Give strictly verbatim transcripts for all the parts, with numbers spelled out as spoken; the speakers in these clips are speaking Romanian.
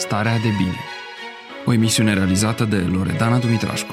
Starea de bine. O emisiune realizată de Loredana Dumitrașcu.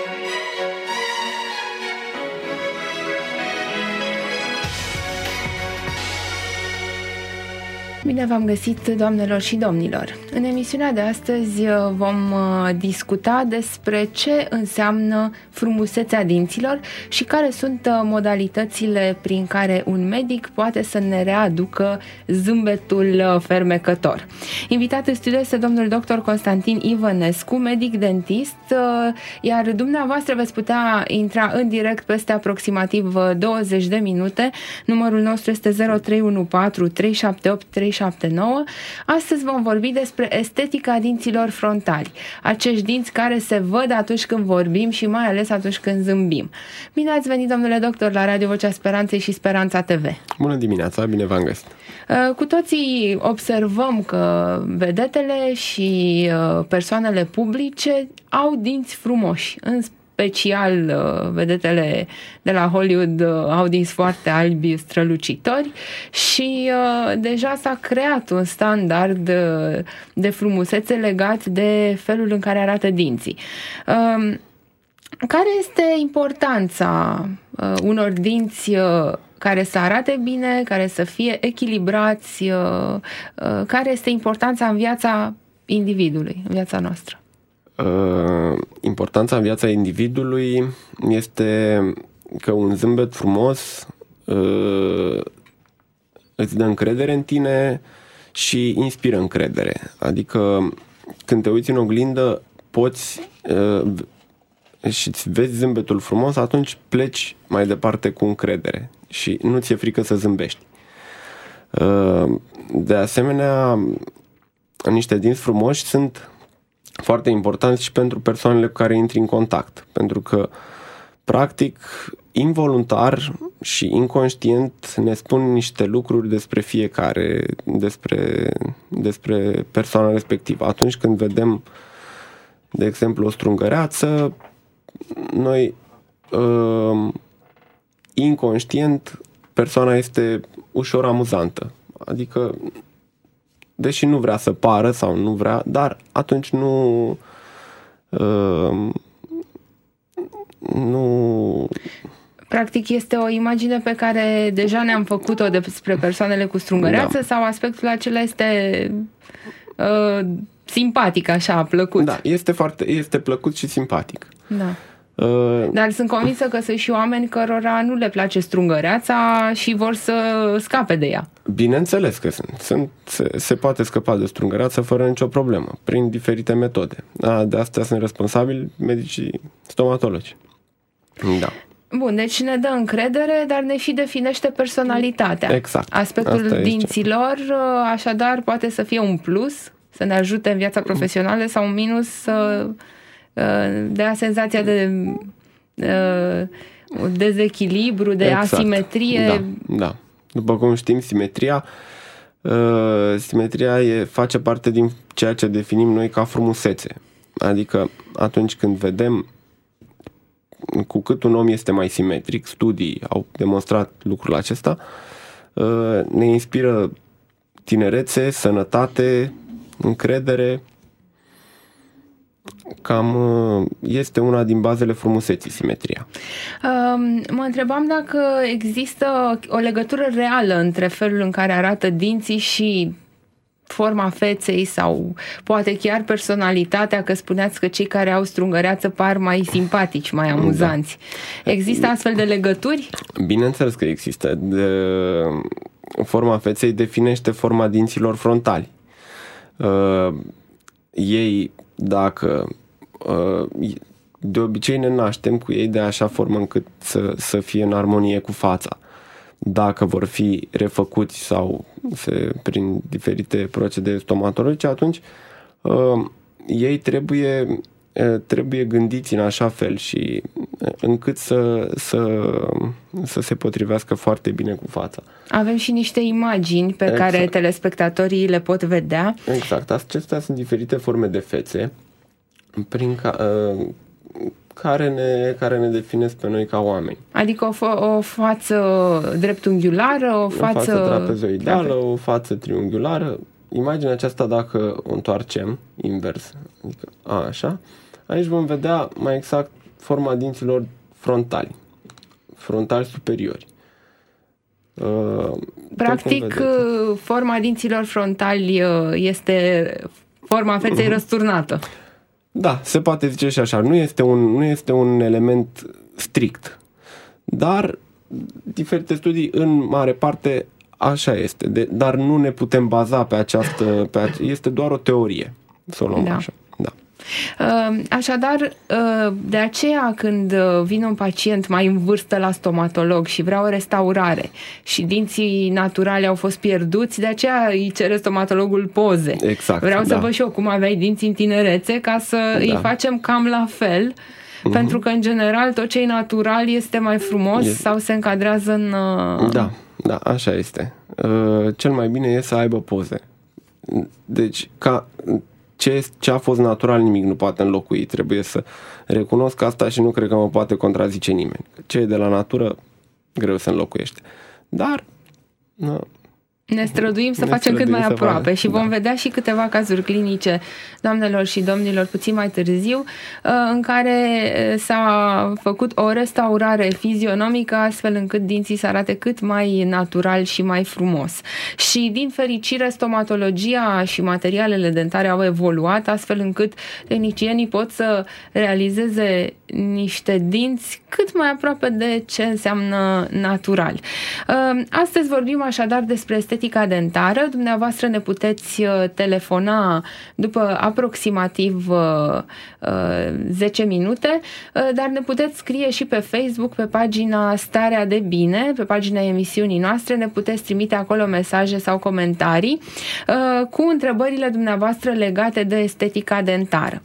Bine v-am găsit, doamnelor și domnilor! În emisiunea de astăzi vom discuta despre ce înseamnă frumusețea dinților și care sunt modalitățile prin care un medic poate să ne readucă zâmbetul fermecător. Invitat în studio este domnul doctor Constantin Ivănescu, medic dentist, iar dumneavoastră veți putea intra în direct peste aproximativ douăzeci de minute. Numărul nostru este zero trei unu patru trei șapte opt trei șapte nouă. Astăzi vom vorbi despre estetica dinților frontali, acești dinți care se văd atunci când vorbim și mai ales atunci când zâmbim. Bine ați venit, domnule doctor, la Radio Vocea Speranței și Speranța T V. Bună dimineața, bine v-am găsit. Cu toții observăm că vedetele și persoanele publice au dinți frumoși, în special vedetele de la Hollywood au dinți foarte albi, strălucitori și uh, deja s-a creat un standard de, de frumusețe legat de felul în care arată dinții. Uh, care este importanța uh, unor dinți uh, care să arate bine, care să fie echilibrați, uh, uh, care este importanța în viața individului, în viața noastră? Uh, importanța în viața individului este că un zâmbet frumos uh, îți dă încredere în tine și inspiră încredere. Adică când te uiți în oglindă poți uh, și îți vezi zâmbetul frumos, atunci pleci mai departe cu încredere și nu ți-e frică să zâmbești. Uh, de asemenea, niște dinți frumoși sunt foarte important și pentru persoanele cu care intri în contact, pentru că practic involuntar și inconștient ne spun niște lucruri despre fiecare, despre, despre persoana respectivă. Atunci când vedem, de exemplu, o strungăreață, noi uh, inconștient persoana este ușor amuzantă, adică deși nu vrea să pară sau nu vrea, dar atunci nu uh, nu... Practic este o imagine pe care deja ne-am făcut-o despre persoanele cu strungăreață, da. Sau aspectul acela este uh, simpatic, așa, plăcut? Da, este, foarte, este plăcut și simpatic. Da. Dar sunt convinsă că sunt și oameni cărora nu le place strungăreața și vor să scape de ea. Bineînțeles că sunt. sunt se, se poate scăpa de strungăreață fără nicio problemă, prin diferite metode. De asta sunt responsabili medicii stomatologi. Da. Bun, deci ne dă încredere, dar ne și definește personalitatea. Exact. Aspectul asta dinților, așadar, poate să fie un plus, să ne ajute în viața profesională, sau un minus, să dea senzația de uh, dezechilibru, de exact. Asimetrie. Da, da. După cum știm, simetria uh, simetria e, face parte din ceea ce definim noi ca frumusețe. Adică atunci când vedem cu cât un om este mai simetric, studii au demonstrat lucrul acesta, uh, ne inspiră tinerețe, sănătate, încredere. Cam este una din bazele frumuseții, simetria. Mă întrebam dacă există o legătură reală între felul în care arată dinții și forma feței sau poate chiar personalitatea, că spuneați că cei care au strungăreață par mai simpatici, mai amuzanți. Da. Există astfel de legături? Bineînțeles că există. De, forma feței definește forma dinților frontali. Uh, ei Dacă de obicei ne naștem cu ei de așa formă încât să, să fie în armonie cu fața. Dacă vor fi refăcuți sau se, prin diferite procedee stomatologice, atunci uh, ei trebuie, uh, trebuie gândiți în așa fel și uh, încât să, să, să se potrivească foarte bine cu fața. Avem și niște imagini pe exact. care telespectatorii le pot vedea. Exact. Acestea sunt diferite forme de fețe prin ca, uh, care, ne, care ne definesc pe noi ca oameni. Adică o, fa- o față dreptunghiulară, o față... O față trapezoidală, o față triunghiulară. imaginea aceasta, dacă o întoarcem invers, adică a, așa, aici vom vedea mai exact forma dinților frontali, frontali superiori. Uh, Practic, forma dinților frontali este forma feței uh-huh. răsturnată. Da, se poate zice și așa. Nu este un, nu este un element strict, dar diferite studii, în mare parte, așa este. De, dar nu ne putem baza pe această... Pe ace- este doar o teorie, să o luăm da. așa. Da. Așadar, de aceea când vine un pacient mai în vârstă la stomatolog și vrea o restaurare și dinții naturale au fost pierduți, de aceea îi cere stomatologul poze. Exact. Vreau da. să văd și eu cum aveai dinții în tinerețe, ca să da. îi facem cam la fel, mm-hmm. pentru că în general tot ce e natural este mai frumos este... sau se încadrează în... Da, da, așa este. Cel mai bine e să aibă poze. Deci, ca... Ce, ce a fost natural, nimic nu poate înlocui. Trebuie să recunosc asta și nu cred că mă poate contrazice nimeni. Ce e de la natură, greu se înlocuiește. Dar... No, ne străduim să ne facem cât mai aproape fac, și vom da. vedea și câteva cazuri clinice, doamnelor și domnilor, puțin mai târziu, în care s-a făcut o restaurare fizionomică astfel încât dinții să arate cât mai natural și mai frumos. Și din fericire stomatologia și materialele dentare au evoluat astfel încât tehnicienii pot să realizeze niște dinți cât mai aproape de ce înseamnă natural. Astăzi vorbim așadar despre estetica dentară. Dumneavoastră ne puteți telefona după aproximativ zece minute, dar ne puteți scrie și pe Facebook, pe pagina Starea de Bine, pe pagina emisiunii noastre, ne puteți trimite acolo mesaje sau comentarii cu întrebările dumneavoastră legate de estetica dentară.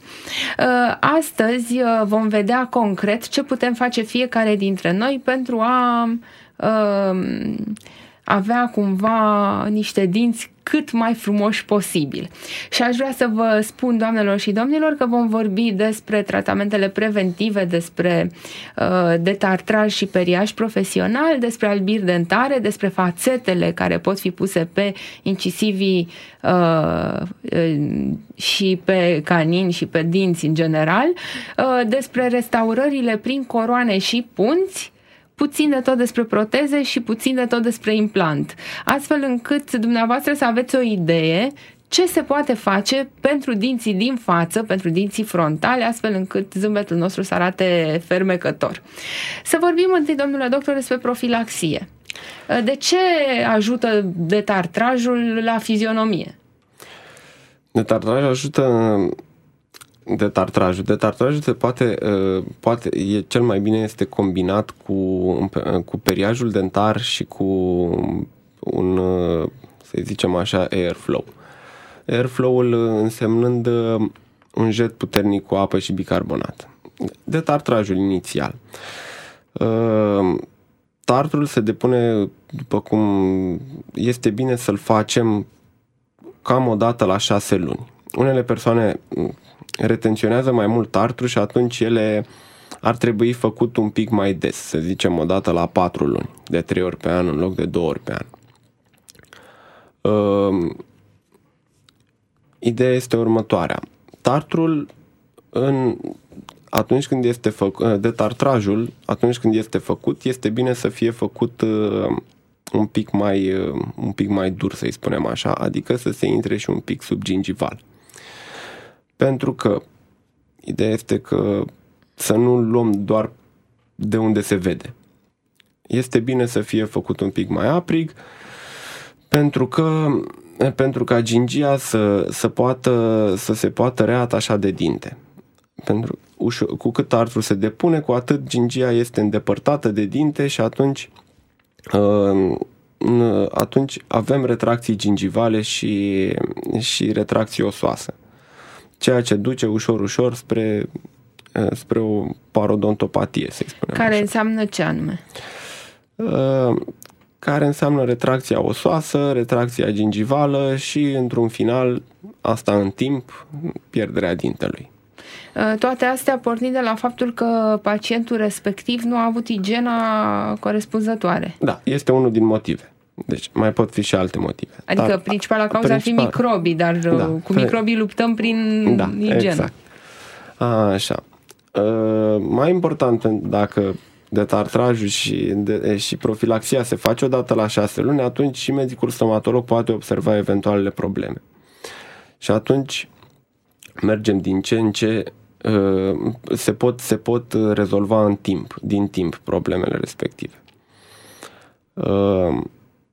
Astăzi vom vedea concret ce putem face fiecare dintre noi pentru a uh, avea cumva niște dinți cât mai frumoși posibil. Și aș vrea să vă spun, doamnelor și domnilor, că vom vorbi despre tratamentele preventive, despre uh, detartraj și periaj profesional, despre albiri dentare, despre fațetele care pot fi puse pe incisivii uh, uh, și pe canini și pe dinți în general, uh, despre restaurările prin coroane și punți, puțin de tot despre proteze și puțin de tot despre implant, astfel încât dumneavoastră să aveți o idee ce se poate face pentru dinții din față, pentru dinții frontale, astfel încât zâmbetul nostru să arate fermecător. Să vorbim întâi, domnule doctor, despre profilaxie. De ce ajută detartrajul la fizionomie? Detartrajul ajută... Detartrajul. Detartrajul se poate, poate, e, cel mai bine este combinat cu, cu periajul dentar și cu un, să zicem așa, airflow. Airflow-ul însemnând un jet puternic cu apă și bicarbonat. Detartrajul inițial. Tartrul se depune, după cum este bine să-l facem cam o dată la șase luni. Unele persoane retenționează mai mult tartru și atunci ele ar trebui făcut un pic mai des, să zicem o dată la patru luni, de trei ori pe an în loc de două ori pe an. Uh, ideea este următoarea. Tartrul, în, atunci când este făcut, detartrajul, atunci când este făcut, este bine să fie făcut uh, un pic mai, uh, un pic mai dur, să-i spunem așa, adică să se intre și un pic sub gingival. Pentru că ideea este că să nu luăm doar de unde se vede. Este bine să fie făcut un pic mai aprig, pentru că pentru ca gingia să, să, poată, să se poată reatașa de dinte. Pentru, ușor, cu cât tartrul se depune, cu atât gingia este îndepărtată de dinte și atunci, atunci avem retracții gingivale și, și retracții osoase. Ceea ce duce ușor, ușor spre, spre o parodontopatie, să-i spunem Care așa. înseamnă ce anume? Care înseamnă retracția osoasă, retracția gingivală și, într-un final, asta în timp, pierderea dintelui. Toate astea pornind de la faptul că pacientul respectiv nu a avut igiena corespunzătoare. Da, este unul din motive. Deci mai pot fi și alte motive. Adică dar, principala cauză principal... ar fi microbii, dar da, cu microbii luptăm prin da, igienă. Exact. Așa. Uh, mai important, dacă detartrajul și, de, și profilaxia se face odată la șase luni, atunci și medicul stomatolog poate observa eventualele probleme. Și atunci mergem din ce în ce uh, se pot, se pot rezolva în timp, din timp, problemele respective. Uh,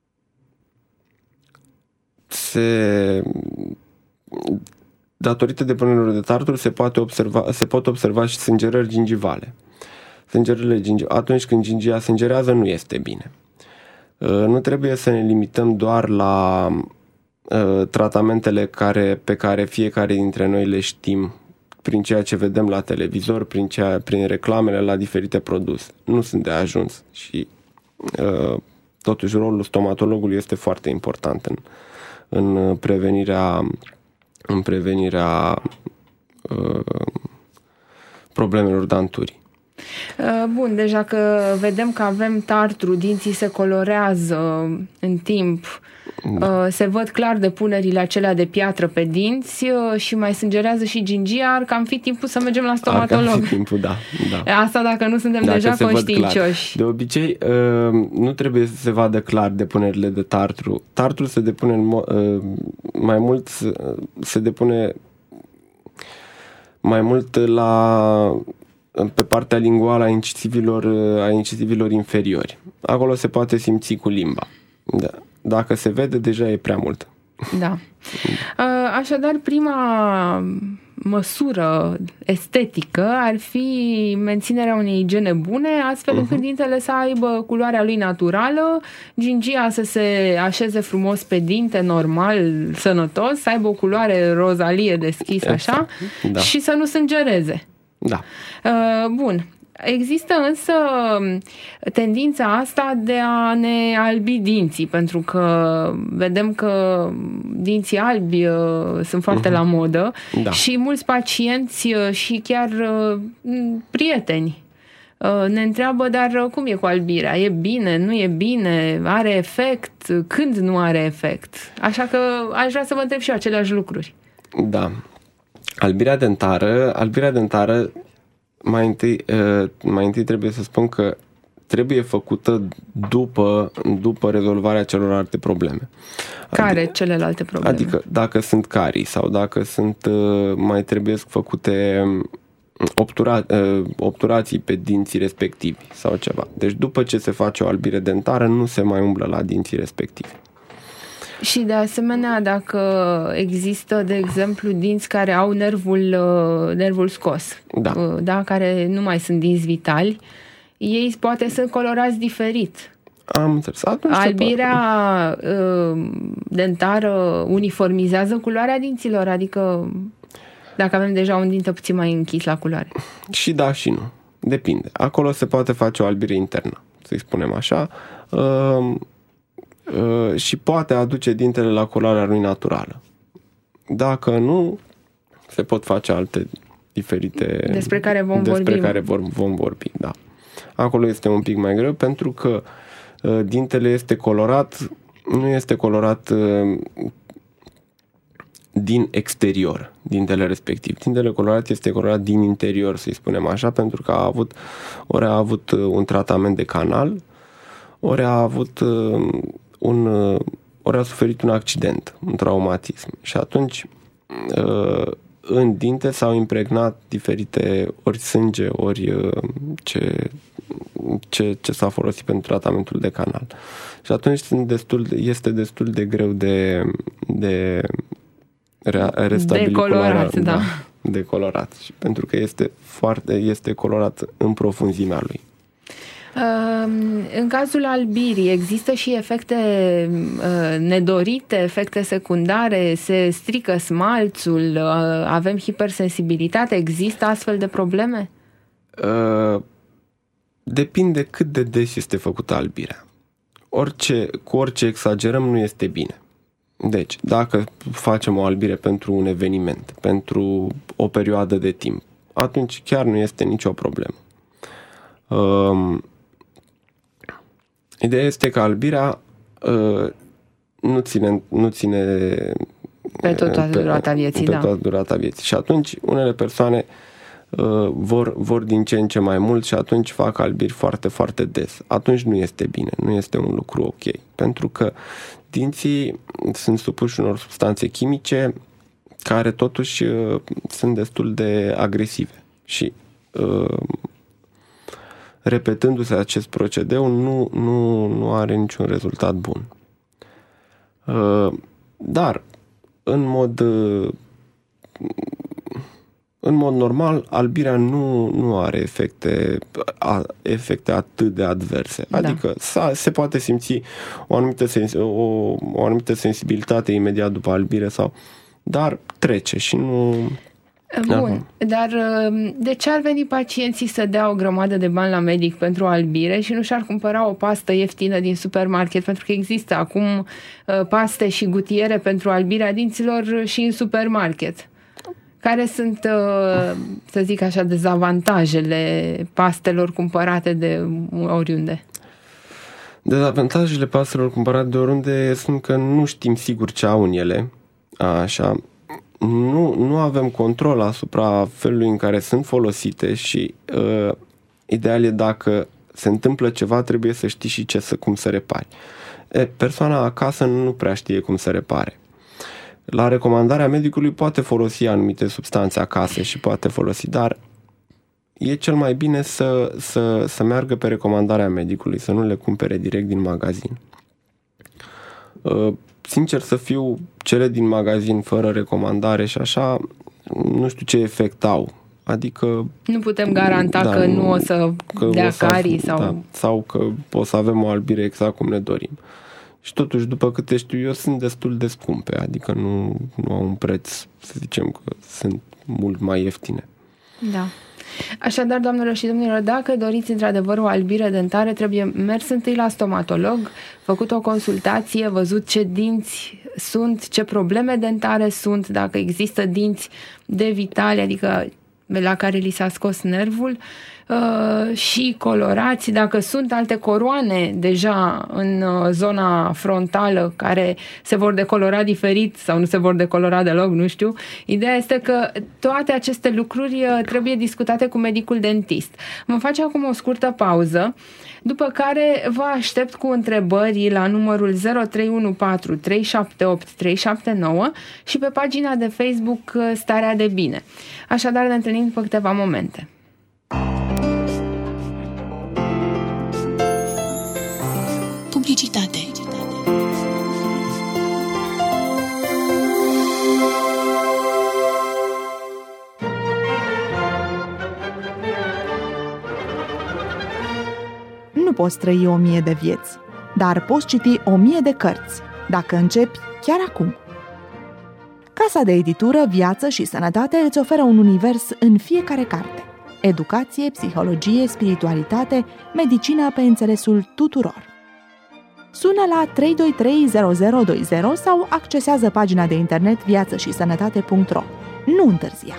se, datorită depunerilor de tarturi se, poate observa, se pot observa și sângerări gingivale. Sângerările gingivale, atunci când gingia sângerează, nu este bine. Uh, nu trebuie să ne limităm doar la uh, tratamentele care, pe care fiecare dintre noi le știm prin ceea ce vedem la televizor, prin, ceea, prin reclamele la diferite produse. Nu sunt de ajuns și uh, totuși rolul stomatologului este foarte important în, în prevenirea, în prevenirea uh, problemelor danturii. Bun, deja că vedem că avem tartru, dinții se colorează în timp, da. Se văd clar depunerile acelea de piatră pe dinți și mai sângerează și gingia, ar cam fi timpul să mergem la stomatolog. Ar cam fi timpul, da, da. Asta dacă nu suntem dacă deja conștiincioși. De obicei, nu trebuie să se vadă clar depunerile de tartru. Tartru se depune mai mult, se depune mai mult la... pe partea linguală a incisivilor, a incisivilor inferiori. Acolo se poate simți cu limba. Da. Dacă se vede, deja e prea mult. Da. Așadar, prima măsură estetică ar fi menținerea unei igiene bune, astfel încât uh-huh. dintele să aibă culoarea lui naturală, gingia să se așeze frumos pe dinte, normal, sănătos, să aibă o culoare rozalie deschisă, exact. Așa, da. Și să nu sângereze. Da. Bun. Există însă tendința asta de a ne albi dinții, pentru că vedem că dinții albi sunt foarte uh-huh. la modă, da. Și mulți pacienți și chiar prieteni ne întreabă, dar cum e cu albirea? E bine? Nu e bine? Are efect? Când nu are efect? Așa că aș vrea să vă întreb și eu aceleași lucruri. Da. Albirea dentară, albirea dentară mai întâi, mai întâi trebuie să spun că trebuie făcută după, după rezolvarea celorlalte probleme. Care adică, celelalte probleme? Adică dacă sunt carii sau dacă sunt mai trebuie făcute obtura, obturații pe dinții respectivi sau ceva. Deci după ce se face o albire dentară nu se mai umblă la dinții respectivi. Și de asemenea, dacă există, de exemplu, dinți care au nervul, nervul scos, da. Da, care nu mai sunt dinți vitali, ei poate sunt colorați diferit. Am înțeles. Atunci albirea dentară uniformizează culoarea dinților, adică dacă avem deja un dinte puțin mai închis la culoare. Și da și nu. Depinde. Acolo se poate face o albire internă, să-i spunem așa. Uh, Uh, și poate aduce dintele la culoarea lui naturală. Dacă nu, se pot face alte diferite... Despre care vom despre vorbi. care vom, vom vorbi, da. Acolo este un pic mai greu pentru că uh, dintele este colorat, nu este colorat uh, din exterior, dintele respectiv. Dintele colorat este colorat din interior, să-i spunem așa, pentru că a avut, ori a avut un tratament de canal, ori a avut... Uh, Un, ori a suferit un accident, un traumatism și atunci în dinte s-au impregnat diferite ori sânge, ori ce, ce, ce s-a folosit pentru tratamentul de canal. Și atunci sunt destul, este destul de greu de, de restabili decolorat, culoarea, da. Da, decolorat. Și pentru că este, foarte, este colorat în profunzimea lui. În cazul albirii există și efecte nedorite, efecte secundare, se strică smalțul, avem hipersensibilitate, există astfel de probleme? Depinde cât de des este făcută albirea. Orice, cu orice exagerăm nu este bine. Deci, dacă facem o albire pentru un eveniment, pentru o perioadă de timp, atunci chiar nu este nicio problemă. Ideea este că albirea uh, nu ține, nu ține pe tot toată durata vieții, pe da. toată durata vieții. Și atunci unele persoane uh, vor, vor din ce în ce mai mult și atunci fac albiri foarte, foarte des. Atunci nu este bine, nu este un lucru ok. Pentru că dinții sunt supuși unor substanțe chimice care totuși uh, sunt destul de agresive și uh, repetându-se acest procedeu nu, nu, nu are niciun rezultat bun. Uh, dar în mod uh, în mod normal albirea nu, nu are efecte, a, efecte atât de adverse. Da. Adică se poate simți o anumită, sens, o, o anumită sensibilitate imediat după albire sau, dar trece și nu... Bun, dar de ce ar veni pacienții să dea o grămadă de bani la medic pentru albire și nu și-ar cumpăra o pastă ieftină din supermarket? Pentru că există acum paste și gutiere pentru albirea dinților și în supermarket. Care sunt, să zic așa, dezavantajele pastelor cumpărate de oriunde? Dezavantajele pastelor cumpărate de oriunde sunt că nu știm sigur ce au în ele, așa. Nu, nu avem control asupra felului în care sunt folosite și uh, ideal e dacă se întâmplă ceva, trebuie să știi și ce să, cum să repari. E, persoana acasă nu prea știe cum să repare. La recomandarea medicului poate folosi anumite substanțe acasă și poate folosi, dar e cel mai bine să, să, să meargă pe recomandarea medicului, să nu le cumpere direct din magazin. Uh, Sincer să fiu, cele din magazin fără recomandare și așa, nu știu ce efect au. Adică... Nu putem garanta da, că nu o să că dea o să, carii sau... Da, sau că o să avem o albire exact cum ne dorim. Și totuși, după câte știu eu, sunt destul de scumpe. Adică nu, nu au un preț, să zicem că sunt mult mai ieftine. Da. Așadar, doamnelor și domnilor, dacă doriți într-adevăr o albire dentară, trebuie mers întâi la stomatolog, făcut o consultație, văzut ce dinți sunt, ce probleme dentare sunt, dacă există dinți devitale, adică la care li s-a scos nervul, uh, și colorați, dacă sunt alte coroane deja în uh, zona frontală care se vor decolora diferit sau nu se vor decolora deloc, nu știu. Ideea este că toate aceste lucruri uh, trebuie discutate cu medicul dentist. Vom face acum o scurtă pauză, după care vă aștept cu întrebări la numărul zero trei unu patru trei șapte opt trei șapte nouă și pe pagina de Facebook Starea de Bine. Așadar, ne întâlnim după câteva momente. Publicitate. Nu poți trăi o mie de vieți, dar poți citi o mie de cărți, dacă începi chiar acum. Casa de editură Viață și Sănătate îți oferă un univers în fiecare carte. Educație, psihologie, spiritualitate, medicină pe înțelesul tuturor. Sună la trei doi trei zero zero doi zero sau accesează pagina de internet viață și sănătate punct ro. Nu întârzia!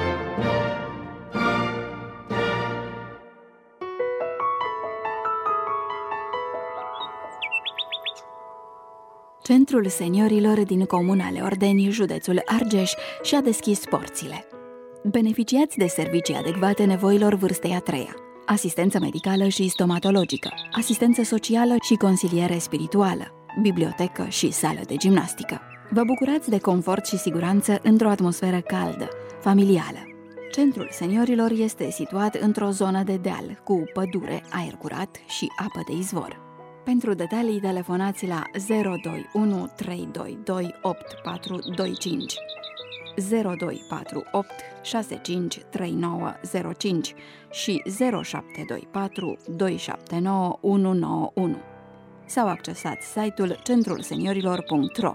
Centrul seniorilor din Comuna Leordeni, județul Argeș, și-a deschis porțile. Beneficiați de servicii adecvate nevoilor vârstei a treia, asistență medicală și stomatologică, asistență socială și consiliere spirituală, bibliotecă și sală de gimnastică. Vă bucurați de confort și siguranță într-o atmosferă caldă, familială. Centrul seniorilor este situat într-o zonă de deal, cu pădure, aer curat și apă de izvor. Pentru detalii, telefonați la zero doi unu trei doi doi opt patru doi cinci, zero doi patru opt șase cinci trei nouă zero cinci și zero șapte doi patru doi șapte nouă unu nouă unu sau accesați site-ul centrul seniorilor punct ro.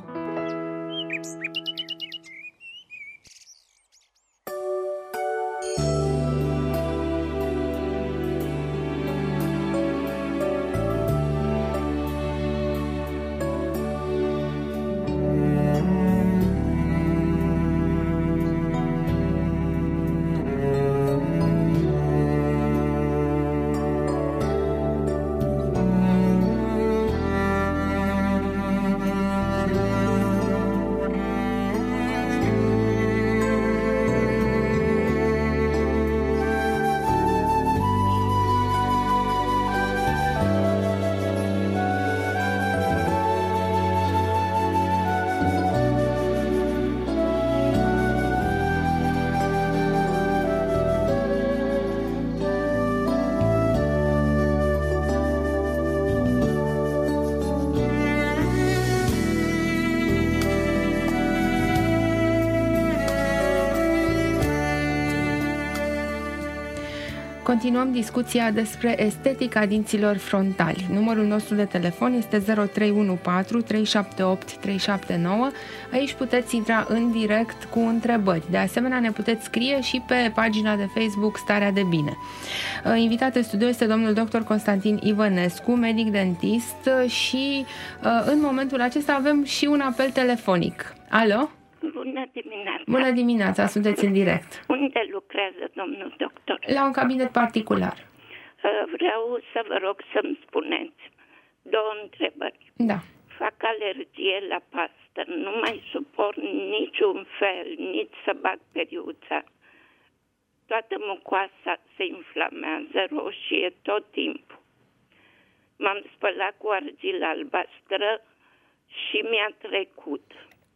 Continuăm discuția despre estetica dinților frontali. Numărul nostru de telefon este zero trei unu patru trei șapte opt trei șapte nouă. Aici puteți intra în direct cu întrebări. De asemenea, ne puteți scrie și pe pagina de Facebook Starea de Bine. Invitat în studio este domnul doctor Constantin Ivănescu, medic dentist, și în momentul acesta avem și un apel telefonic. Alo? Bună dimineața! Bună dimineața, sunteți în direct. Unde lucrează domnul doctor? La un cabinet particular. Vreau să vă rog să-mi spuneți două întrebări. Da. Fac alergie la pastă, nu mai suport niciun fel, nici să bag periuța. Toată mucoasa se inflamează, roșie tot timpul. M-am spălat cu argilă albastră și mi-a trecut.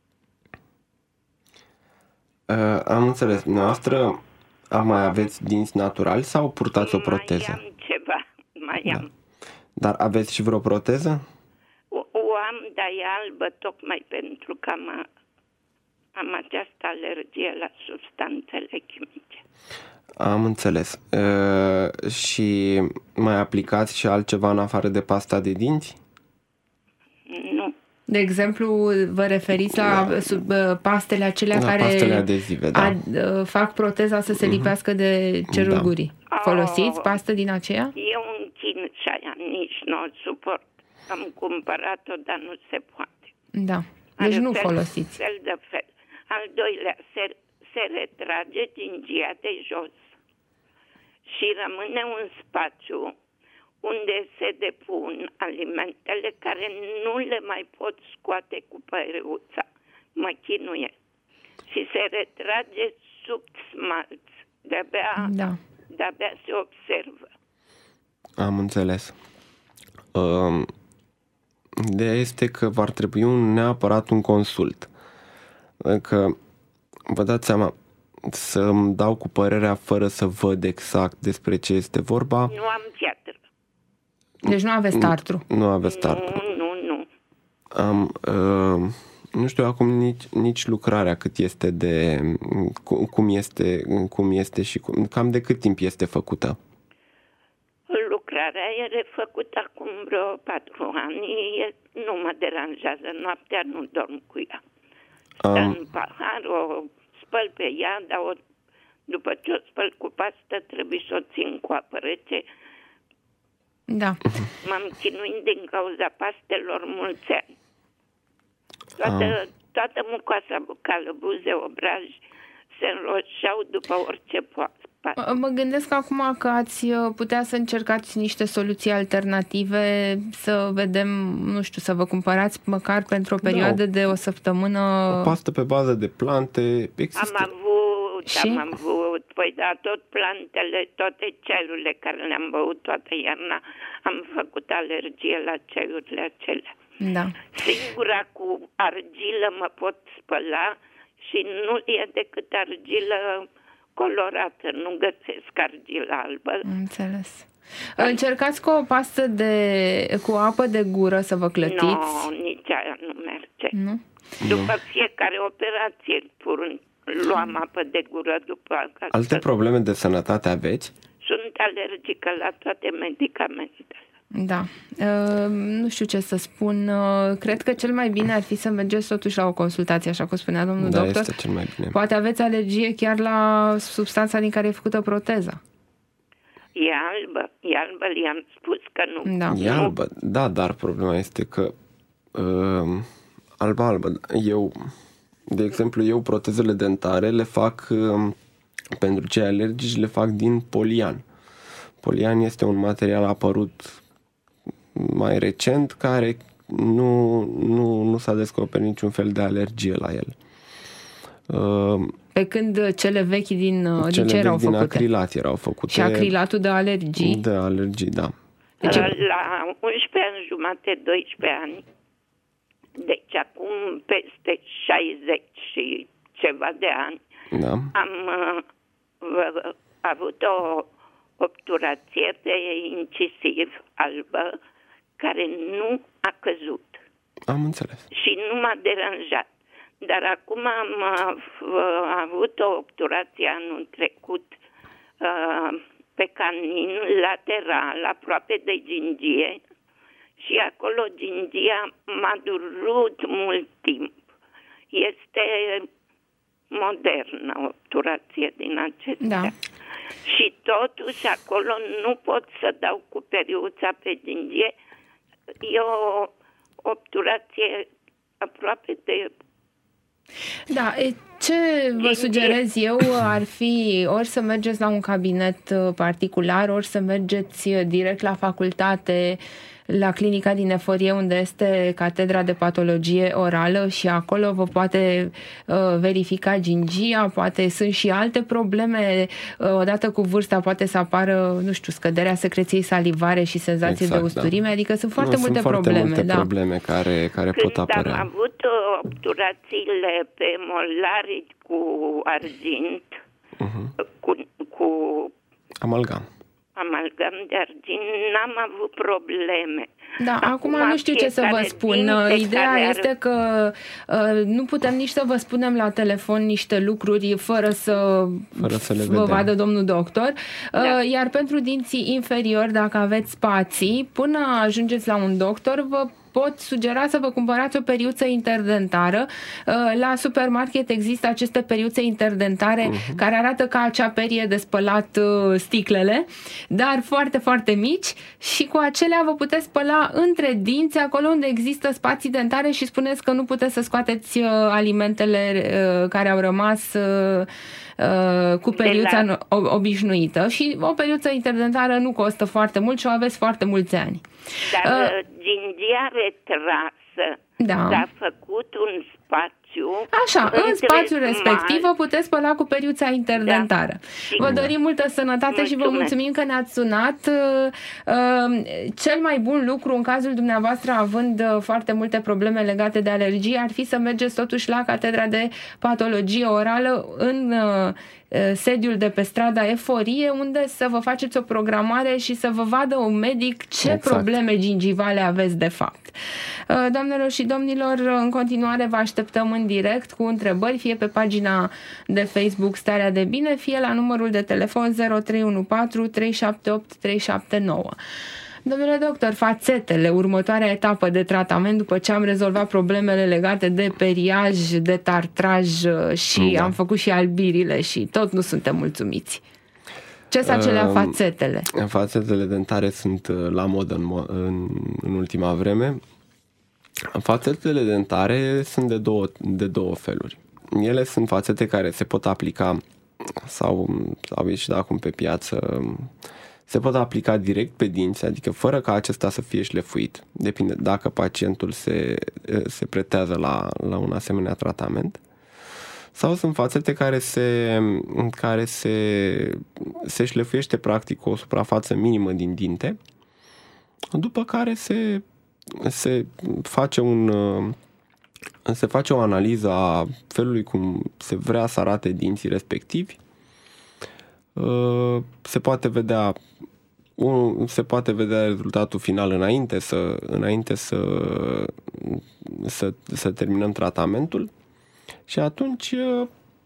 Uh, am înțeles. Noastră mai aveți dinți naturali sau purtați o proteză? Mai am ceva, mai da. am. Dar aveți și vreo proteză? O, o am, dar e albă, tocmai pentru că am, am această alergie la substanțele chimice. Am înțeles. Uh, și mai aplicați și altceva în afară de pasta de dinți? Nu. De exemplu, vă referiți la da. sub, pastele acelea la care pastele adezive, da. ad, fac proteza să se lipească de cerul da. gurii. Folosiți oh, pastă din aceea? Eu un chin și aia nici nu o suport. Am cumpărat-o, dar nu se poate. Da. Deci Are nu fel, folosiți. Fel de fel. Al doilea, se, se retrage gingia de jos și rămâne un spațiu unde se depun alimentele care nu le mai pot scoate cu păruța. Mă chinuie. Și se retrage sub smalț. De-abia, da. de-abia se observă. Am înțeles. Uh, ideea este că v-ar trebui un, neapărat un consult. Că vă dați seama, să-mi dau cu părerea fără să văd exact despre ce este vorba. Nu am piatră. Deci nu aveți tartru. Nu aveți tartru. Nu, nu, nu. Am, uh, nu știu acum nici, nici lucrarea cât este de, cum este, cum este și cum, cam de cât timp este făcută. Lucrarea e refăcută acum vreo patru ani. E, nu mă deranjează. Noaptea nu dorm cu ea. Stă Um, în pahar, o spăl pe ea, dar o, după ce o spăl cu pastă trebuie să o țin cu apă rece. Da. M-am chinuit din cauza pastelor mulți ani. Toată, um. toată mucoasa bucală, buze, obraji se înroșeau după orice pastă. Mă gândesc acum că ați putea să încercați niște soluții alternative, să vedem, nu știu, să vă cumpărați măcar pentru o perioadă da, de o săptămână. O pastă pe bază de plante există. Am avut, și? am avut, păi da, tot plantele, toate ceaiurile care le-am băut toată iarna, am făcut alergie la ceaiurile acelea. Da. Singura cu argilă mă pot spăla și nu e decât argilă colorată, nu găsesc argilă albă. Înțeles. Încercați cu o pastă de, cu apă de gură să vă clătiți? Nu, nici aia nu merge. Nu? După fiecare operație pur, luam apă de gură după acasă. Alte probleme de sănătate aveți? Sunt alergică la toate medicamentele. Da. Uh, nu știu ce să spun. Uh, cred că cel mai bine ar fi să mergeți totuși la o consultație, așa cum spunea domnul da, doctor. Este cel mai bine. Poate aveți alergie chiar la substanța din care e făcută proteza. E albă, e albă, i-am spus că nu. Da. E albă, da, dar problema este că uh, albă, albă. Eu, de exemplu, eu protezele dentare le fac, uh, pentru cei alergici, le fac din polian. Polian este un material apărut mai recent, care nu, nu, nu s-a descoperit niciun fel de alergie la el. Uh, Pe când cele vechi din, cele din ce erau vechi din făcute? acrilat erau făcute. Și acrilatul de alergii? De alergii, da. Deci, la unsprezece ani jumate, doisprezece ani, deci acum peste șaizeci și ceva de ani, da. am uh, avut o obturație de incisiv albă care nu a căzut. Am înțeles. Și nu m-a deranjat. Dar acum am uh, avut o obturație anul trecut uh, pe canin lateral, aproape de gingie, și acolo gingia m-a durut mult timp. Este modernă obturație din acestea. Da. Și totuși acolo nu pot să dau cu periuța pe gingie. E o obturație aproape de... Da, ce vă sugerez eu ar fi ori să mergeți la un cabinet particular, ori să mergeți direct la facultate, la clinica din Eforie, unde este catedra de patologie orală și acolo vă poate uh, verifica gingia, poate sunt și alte probleme, uh, odată cu vârsta poate să apară, nu știu, scăderea secreției salivare și senzații exact, de usturime, da. adică sunt foarte nu, multe sunt probleme. Foarte multe da. probleme care, care Când pot apărea. am avut obturațiile pe molari cu argint, uh-huh. cu, cu amalgam. amalgam de argint, n-am avut probleme. Da, acum, acum nu știu ce să vă spun. Ideea este ar... că uh, nu putem nici să vă spunem la telefon niște lucruri fără să, fără să le vă vedem. Vadă domnul doctor. Da. Uh, iar pentru dinții inferiori, dacă aveți spații, până ajungeți la un doctor, vă pot sugera să vă cumpărați o periuță interdentară. La supermarket există aceste periuțe interdentare uh-huh. care arată ca acea perie de spălat sticlele, dar foarte, foarte mici, și cu acelea vă puteți spăla între dinți, acolo unde există spații dentare, și spuneți că nu puteți să scoateți alimentele care au rămas cu periuța la... obișnuită. Și o periuță interdentară nu costă foarte mult și o aveți foarte mulți ani. Dar uh, gingia retrasă, da. s-a făcut un spațiu. Așa, în spațiul respectiv vă puteți spăla cu periuța interdentară. Da. Vă dorim multă sănătate. Mulțumesc. Și vă mulțumim că ne-ați sunat. Cel mai bun lucru în cazul dumneavoastră, având foarte multe probleme legate de alergie, ar fi să mergeți totuși la catedra de patologie orală în sediul de pe strada Eforie, unde să vă faceți o programare și să vă vadă un medic ce exact. probleme gingivale aveți de fapt. Doamnelor și domnilor, în continuare vă așteptăm în direct cu întrebări, fie pe pagina de Facebook Starea de Bine, fie la numărul de telefon zero trei unu patru trei șapte opt trei șapte nouă. Domnule doctor, fațetele, următoarea etapă de tratament după ce am rezolvat problemele legate de periaj, de tartraj și da. am făcut și albirile și tot nu suntem mulțumiți. Ce sunt acelea uh, fațetele? Fațetele dentare sunt la modă în, în, în ultima vreme. Fațetele dentare sunt de două, de două feluri. Ele sunt fațete care se pot aplica sau au ieșit acum pe piață, se pot aplica direct pe dinți, adică fără ca acesta să fie șlefuit. Depinde dacă pacientul se, se pretează la, la un asemenea tratament. Sau sunt fațete care se, care se, se șlefuiește practic o suprafață minimă din dinte, după care se, se face un... se face o analiză a felului cum se vrea să arate dinții respectivi. Se poate vedea un, se poate vedea rezultatul final înainte să înainte să, să, să terminăm tratamentul și atunci uh,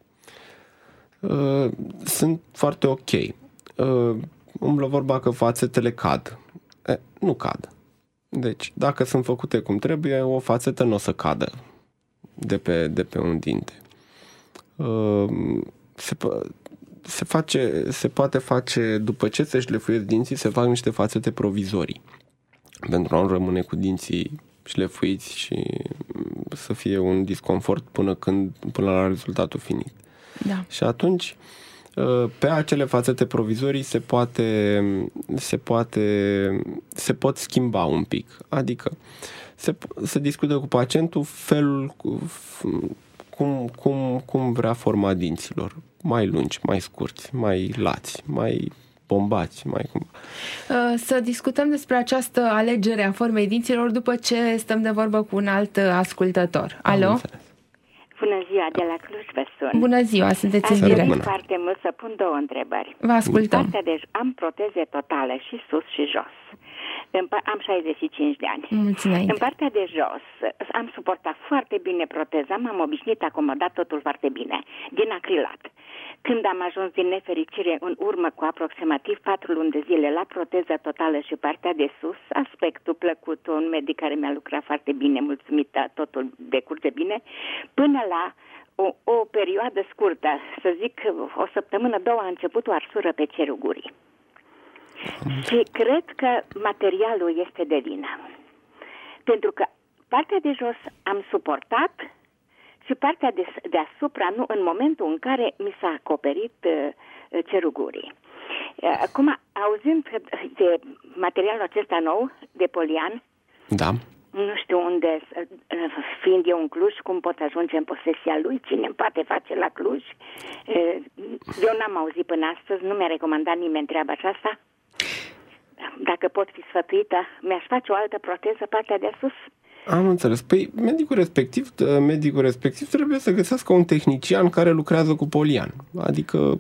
uh, sunt foarte ok. Uh, umblă vorba că fațetele cad. Eh, nu cad. Deci, dacă sunt făcute cum trebuie, o fațetă nu o să cadă de pe, de pe un dinte. Uh, se, se, face, se poate face, după ce se șlefuiesc dinții, se fac niște fațete provizorii pentru a nu rămâne cu dinții șlefuiți și să fie un disconfort până, când, până la rezultatul finit. Da. Și atunci, pe acele fațete provizorii se poate, se poate, se pot schimba un pic. Adică se, se discută cu pacientul felul cum, cum, cum vrea forma dinților. Mai lungi, mai scurți, mai lați, mai bombați, mai cum. Să discutăm despre această alegere a formei dinților după ce stăm de vorbă cu un alt ascultător. Alo? Bună ziua, de la Cluj vă sun. Bună ziua, sunteți în direct. Aș foarte mult să pun două întrebări. Vă ascultăm. Partea de, am proteze totale și sus și jos. Am șaizeci și cinci de ani. Mulțumesc. În partea de jos am suportat foarte bine proteza, m-am obișnuit, acomodat totul foarte bine, din acrilat. Când am ajuns din nefericire în urmă cu aproximativ patru luni de zile la proteză totală și partea de sus, aspectul plăcut, un medic care mi-a lucrat foarte bine, mulțumită, totul decurge bine, până la o, o perioadă scurtă, să zic o săptămână, două, a început o arsură pe cerul gurii. Și cred că materialul este de vină. Pentru că partea de jos am suportat și partea de, deasupra nu, în momentul în care mi s-a acoperit uh, cerul gurii. Uh, acum, auzind de materialul acesta nou, de polian, da. Nu știu unde, uh, fiind eu în Cluj, cum pot ajunge în posesia lui, cine îmi poate face la Cluj. Uh, eu n-am auzit până astăzi, nu mi-a recomandat nimeni treaba aceasta. Dacă pot fi sfătuită, mi-aș face o altă proteză, partea de sus. Am înțeles. Păi medicul respectiv, medicul respectiv trebuie să găsească un tehnician care lucrează cu polian. Adică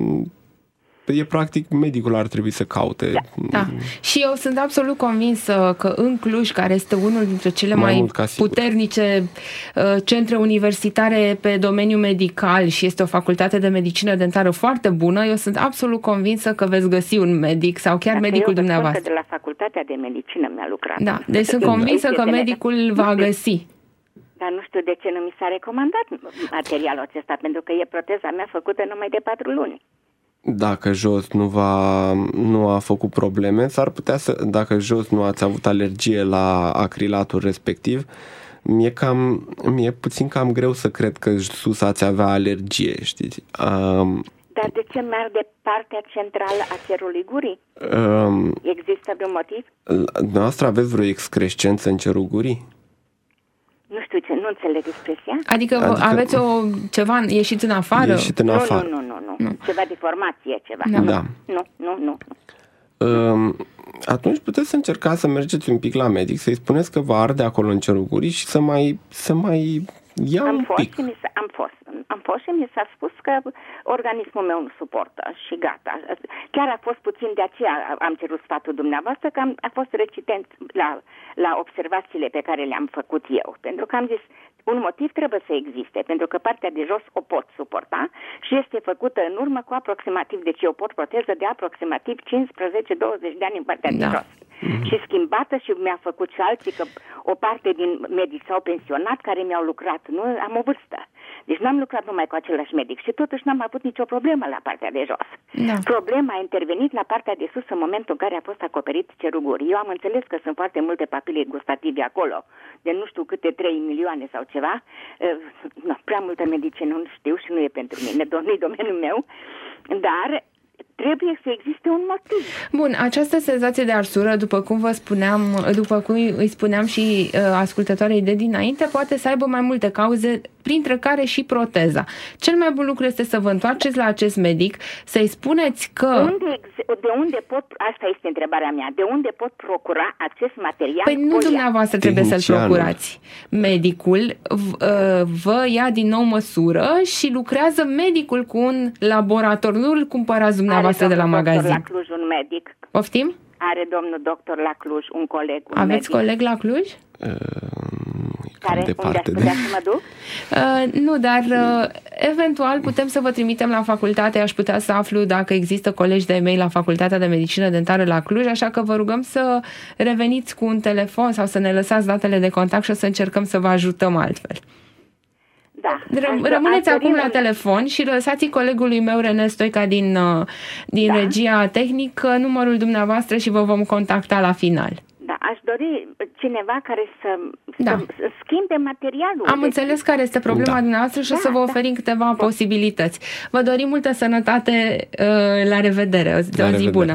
e practic medicul ar trebui să caute. Da, da. Și eu sunt absolut convinsă că în Cluj, care este unul dintre cele mai, mai puternice uh, centre universitare pe domeniul medical și este o facultate de medicină dentară foarte bună, eu sunt absolut convinsă că veți găsi un medic sau chiar Dacă medicul eu dumneavoastră. de la facultatea de medicină mi-a lucrat. Da, deci sunt convinsă că medicul va găsi. Dar nu știu de ce nu mi s-a recomandat materialul acesta, pentru că e proteza mea făcută numai de patru luni. Dacă jos nu, va, nu a făcut probleme, s-ar putea să, dacă jos nu ați avut alergie la acrilatul respectiv, mi-e, cam, mi-e puțin cam greu să cred că sus ați avea alergie, știți? Um, Dar de ce merg de partea centrală a cerului gurii? Um, Există vreun motiv? Dumneavoastră aveți vreo excrescență în cerul gurii? Nu știu ce, nu înțeleg expresia. Adică, adică aveți o ceva ieșit în afară? Ieșit în afară. Nu, nu, nu, nu, nu. Ceva deformație, ceva. Da. da. Nu, nu, nu. Um, atunci puteți să încercați să mergeți un pic la medic, să-i spuneți că vă arde acolo în cerul gurii și să mai, să mai ia am un fost pic. Și mi s-a, am fost. Am fost și mi s-a spus că organismul meu nu suportă și gata. Chiar a fost puțin, de aceea am cerut sfatul dumneavoastră, că am, a fost recitent la, la observațiile pe care le-am făcut eu. Pentru că am zis, un motiv trebuie să existe, pentru că partea de jos o pot suporta și este făcută în urmă cu aproximativ, deci eu pot proteză de aproximativ cincisprezece douăzeci de ani în partea da. de jos. Mm-hmm. Și schimbată și mi-a făcut și alții, că o parte din medici s-au pensionat care mi-au lucrat, nu am o vârstă. Deci n-am lucrat numai cu același medic și totuși n-am avut nicio problemă la partea de jos. Da. Problema a intervenit la partea de sus în momentul în care a fost acoperit cerul gurii. Eu am înțeles că sunt foarte multe papile gustative acolo, de nu știu câte trei milioane sau ceva. No, prea multă medicină nu știu și nu e pentru mine, nu-i domeniul meu, dar trebuie să existe un motiv. Bun, această senzație de arsură, după cum vă spuneam, după cum îi spuneam și uh, ascultătoarei de dinainte, poate să aibă mai multe cauze, printre care și proteza. Cel mai bun lucru este să vă întoarceți la acest medic, să-i spuneți că... Unde, de unde pot, asta este întrebarea mea, de unde pot procura acest material? Păi nu dumneavoastră trebuie să-l procurați. Medicul vă ia din nou măsură și lucrează medicul cu un laborator, nu îl cumpărați dumneavoastră de la magazin. La Cluj un medic. Poftim? Are domnul doctor la Cluj un coleg, un Aveți medic. coleg la Cluj? Uh, Care, departe unde de... să mă duc? Uh, nu, dar uh, eventual putem să vă trimitem la facultate, aș putea să aflu dacă există colegi de-ai mei la Facultatea de Medicină Dentară la Cluj, așa că vă rugăm să reveniți cu un telefon sau să ne lăsați datele de contact și să încercăm să vă ajutăm altfel. Da. Răm- rămâneți acum la telefon și lăsați colegului meu René Stoica din, din da. regia tehnică numărul dumneavoastră și vă vom contacta la final. Da, aș dori cineva care să, da. să schimbe materialul. Am deci... înțeles care este problema da. dumneavoastră și da, o să vă oferim da. câteva da. posibilități. Vă dorim multă sănătate, la revedere, o zi, o zi bună.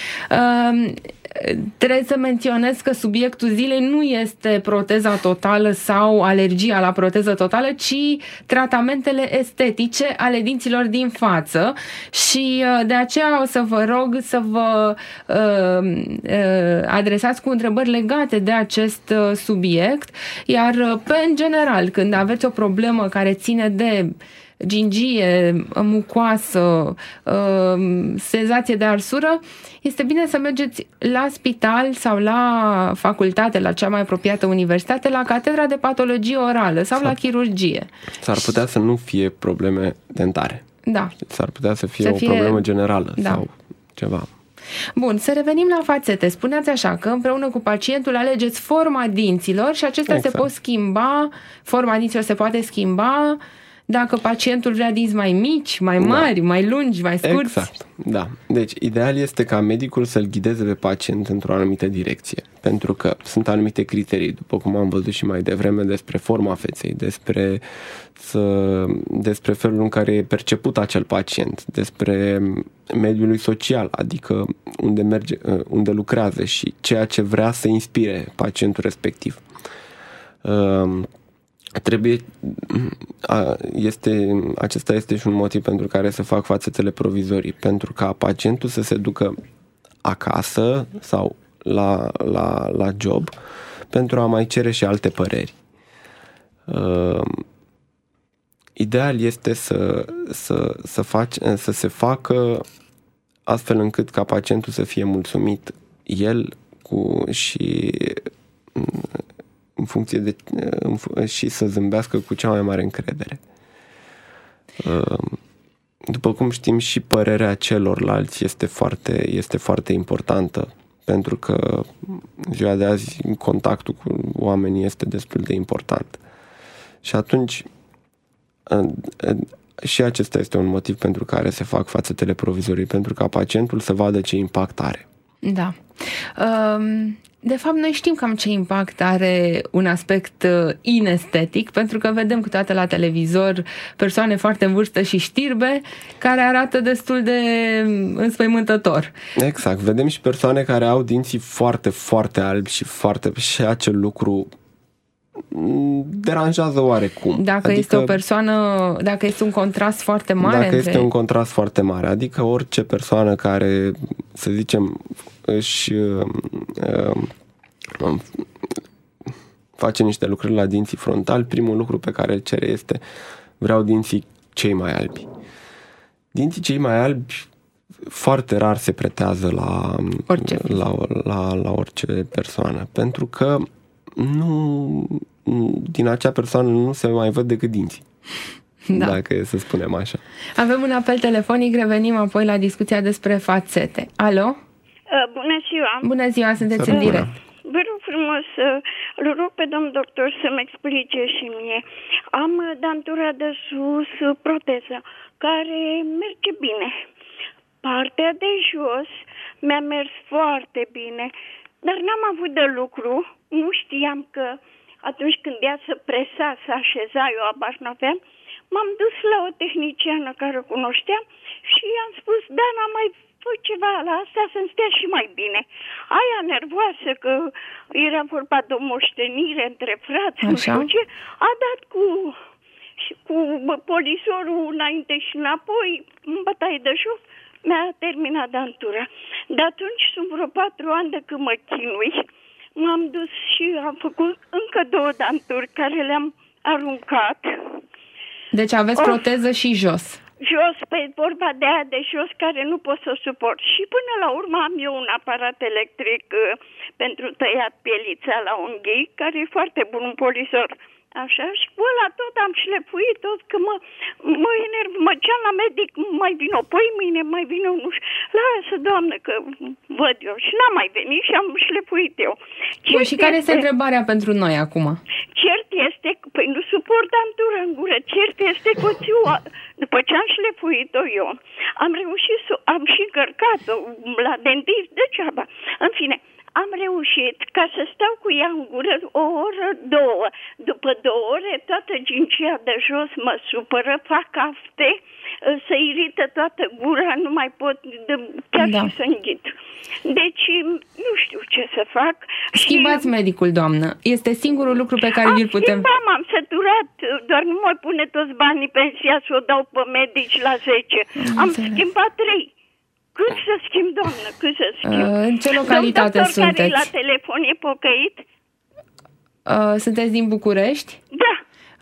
Uh, Trebuie să menționez că subiectul zilei nu este proteza totală sau alergia la proteză totală, ci tratamentele estetice ale dinților din față și de aceea o să vă rog să vă uh, uh, adresați cu întrebări legate de acest uh, subiect, iar pe în general, când aveți o problemă care ține de gingie, mucoasă, senzație de arsură, este bine să mergeți la spital sau la facultate, la cea mai apropiată universitate, la catedra de patologie orală sau s-ar, la chirurgie. S-ar putea să nu fie probleme dentare. Da. S-ar putea să fie să o fie... problemă generală da. sau ceva. Bun, să revenim la fațete. Spuneați așa că împreună cu pacientul alegeți forma dinților și acestea exact. se pot schimba, forma dinților se poate schimba dacă pacientul vrea dinți mai mici, mai mari, da. mai lungi, mai scurți. Exact, da. Deci, ideal este ca medicul să-l ghideze pe pacient într-o anumită direcție, pentru că sunt anumite criterii, după cum am văzut și mai devreme, despre forma feței, despre, să, despre felul în care e perceput acel pacient, despre mediul lui social, adică unde merge, unde lucrează și ceea ce vrea să inspire pacientul respectiv. Trebuie, este, acesta este și un motiv pentru care se fac fațetele provizorii, pentru ca pacientul să se ducă acasă sau la, la, la job pentru a mai cere și alte păreri. Uh, ideal este să, să, să, faci, să se facă astfel încât ca pacientul să fie mulțumit el cu și în funcție de și să zâmbească cu cea mai mare încredere. După cum știm, și părerea celorlalți este foarte, este foarte importantă, pentru că ziua de azi contactul cu oamenii este destul de important. Și atunci și acesta este un motiv pentru care se fac fațetele provizorii, pentru ca pacientul să vadă ce impact are. Da. Um... De fapt, noi știm cam ce impact are un aspect inestetic, pentru că vedem câteodată la televizor persoane foarte în vârstă și știrbe care arată destul de înspăimântător. Exact. Vedem și persoane care au dinții foarte, foarte albi și foarte... și acel lucru deranjează oarecum. Dacă adică, este o persoană, dacă este un contrast foarte mare Dacă între... este un contrast foarte mare, adică orice persoană care, să zicem, își uh, uh, face niște lucrări la dinții frontali, primul lucru pe care îl cere este: vreau dinții cei mai albi. Dinții cei mai albi foarte rar se pretează la orice, la, la, la orice persoană, pentru că nu, din acea persoană nu se mai văd decât dinții. Da. Dacă e să spunem așa. Avem un apel telefonic, revenim apoi la discuția despre fațete. Alo? Uh, bună ziua! Bună ziua, sunteți în direct. Vă rog frumos, îl rog pe domn doctor să-mi explice și mie. Am dantura de sus, proteză, care merge bine. Partea de jos mi-a mers foarte bine, dar n-am avut de lucru. Nu știam că atunci când ea să presa, să așeza, eu abar n-aveam. M-am dus la o tehniciană care o cunoșteam și i-am spus: da, n-am mai făcut ceva la asta să-mi stea și mai bine. Aia nervoasă, că era vorba de o moștenire între frați, nu știu ce, a dat cu, cu polisorul înainte și înapoi, în bătaie de joc, mi-a terminat dantura. De atunci sunt vreo patru ani de când mă chinui. M-am dus și am făcut încă două danturi care le-am aruncat. Deci aveți oh. proteză și jos. Jos, pe vorba de aia de jos care nu pot să suport. Și până la urmă am eu un aparat electric uh, pentru tăiat pielița la unghii, care e foarte bun, un polisor. Așa, și cu ăla tot am șlefuit, tot că mă, mă enerv, mă ceam la medic, mai vin o păi mâine, mai vin o nu știu. Lasă, Doamne, că văd eu. Și n-am mai venit și am șlefuit eu. Bun, și care este, este întrebarea pentru noi acum? Cert este, păi nu suport dantură în gură, cert este că țiua, după ce am șlefuit-o eu, am reușit să, am și încărcat-o la dentist degeaba. În fine, am reușit ca să stau cu ea în gură o oră, două. După două ore, toată gingia de jos mă supără, fac afte, se irită toată gura, nu mai pot chiar da. și să înghit. Deci, nu știu ce să fac. Schimbați și... medicul, doamnă. Este singurul lucru pe care vi-l putem... Am am săturat, doar nu mai pune toți banii pensia să o dau pe medici la zece. Am, am schimbat trei. Cât să schimb, doamnă, cât să schimb? Uh, în ce localitate Domn sunteți? Care la telefon e pocăit? Uh, sunteți din București? Da.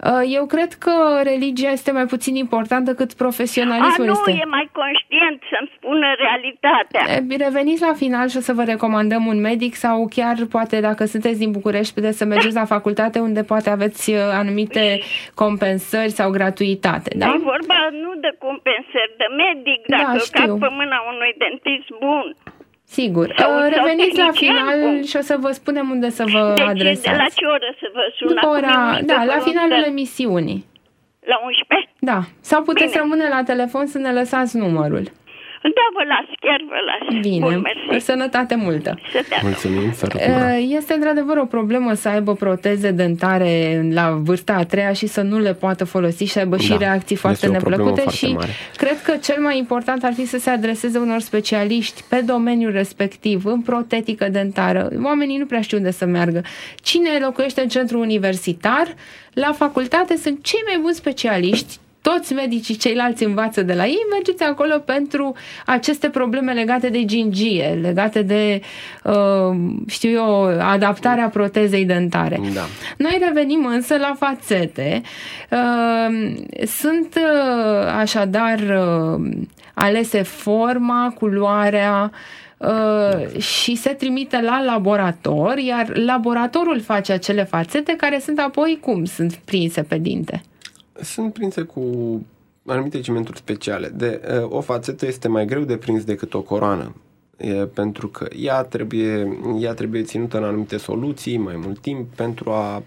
Eu cred că religia este mai puțin importantă cât profesionalismul. A, nu, este. e mai conștient să-mi spună realitatea. Reveniți la final și o să vă recomandăm un medic sau chiar poate dacă sunteți din București puteți să mergeți la facultate unde poate aveți anumite compensări sau gratuitate. Da? E vorba nu de compensări, de medic, dacă da, cad pe mâna unui dentist bun. Sigur. Sau, Reveniți sau la final bun. Și o să vă spunem unde să vă deci, adresați. De la ce oră să vă sun? După ora, da, la finalul emisiunii. La unsprezece? Da. Sau puteți Bine. rămâne la telefon să ne lăsați numărul. Da, vă las, chiar vă las. Bine, Bun, mersi. sănătate multă. Mulțumim, este într-adevăr o problemă să aibă proteze dentare la vârsta a treia și să nu le poată folosi și să aibă da, și reacții foarte neplăcute și mare. Cred că cel mai important ar fi să se adreseze unor specialiști pe domeniul respectiv, în protetică dentară. Oamenii nu prea știu unde să meargă. Cine locuiește în centru universitar, la facultate sunt cei mai buni specialiști. Toți medicii ceilalți învață de la ei, mergeți acolo pentru aceste probleme legate de gingie, legate de, uh, știu eu, adaptarea protezei dentare. Da. Noi revenim însă la fațete. Uh, sunt uh, așadar uh, alese forma, culoarea, Uh, și se trimite la laborator, iar laboratorul face acele fațete care sunt apoi cum sunt prinse pe dinte? Sunt prinse cu anumite cimenturi speciale. De, o fațetă este mai greu de prins decât o coroană, e, pentru că ea trebuie, ea trebuie ținută în anumite soluții mai mult timp pentru a,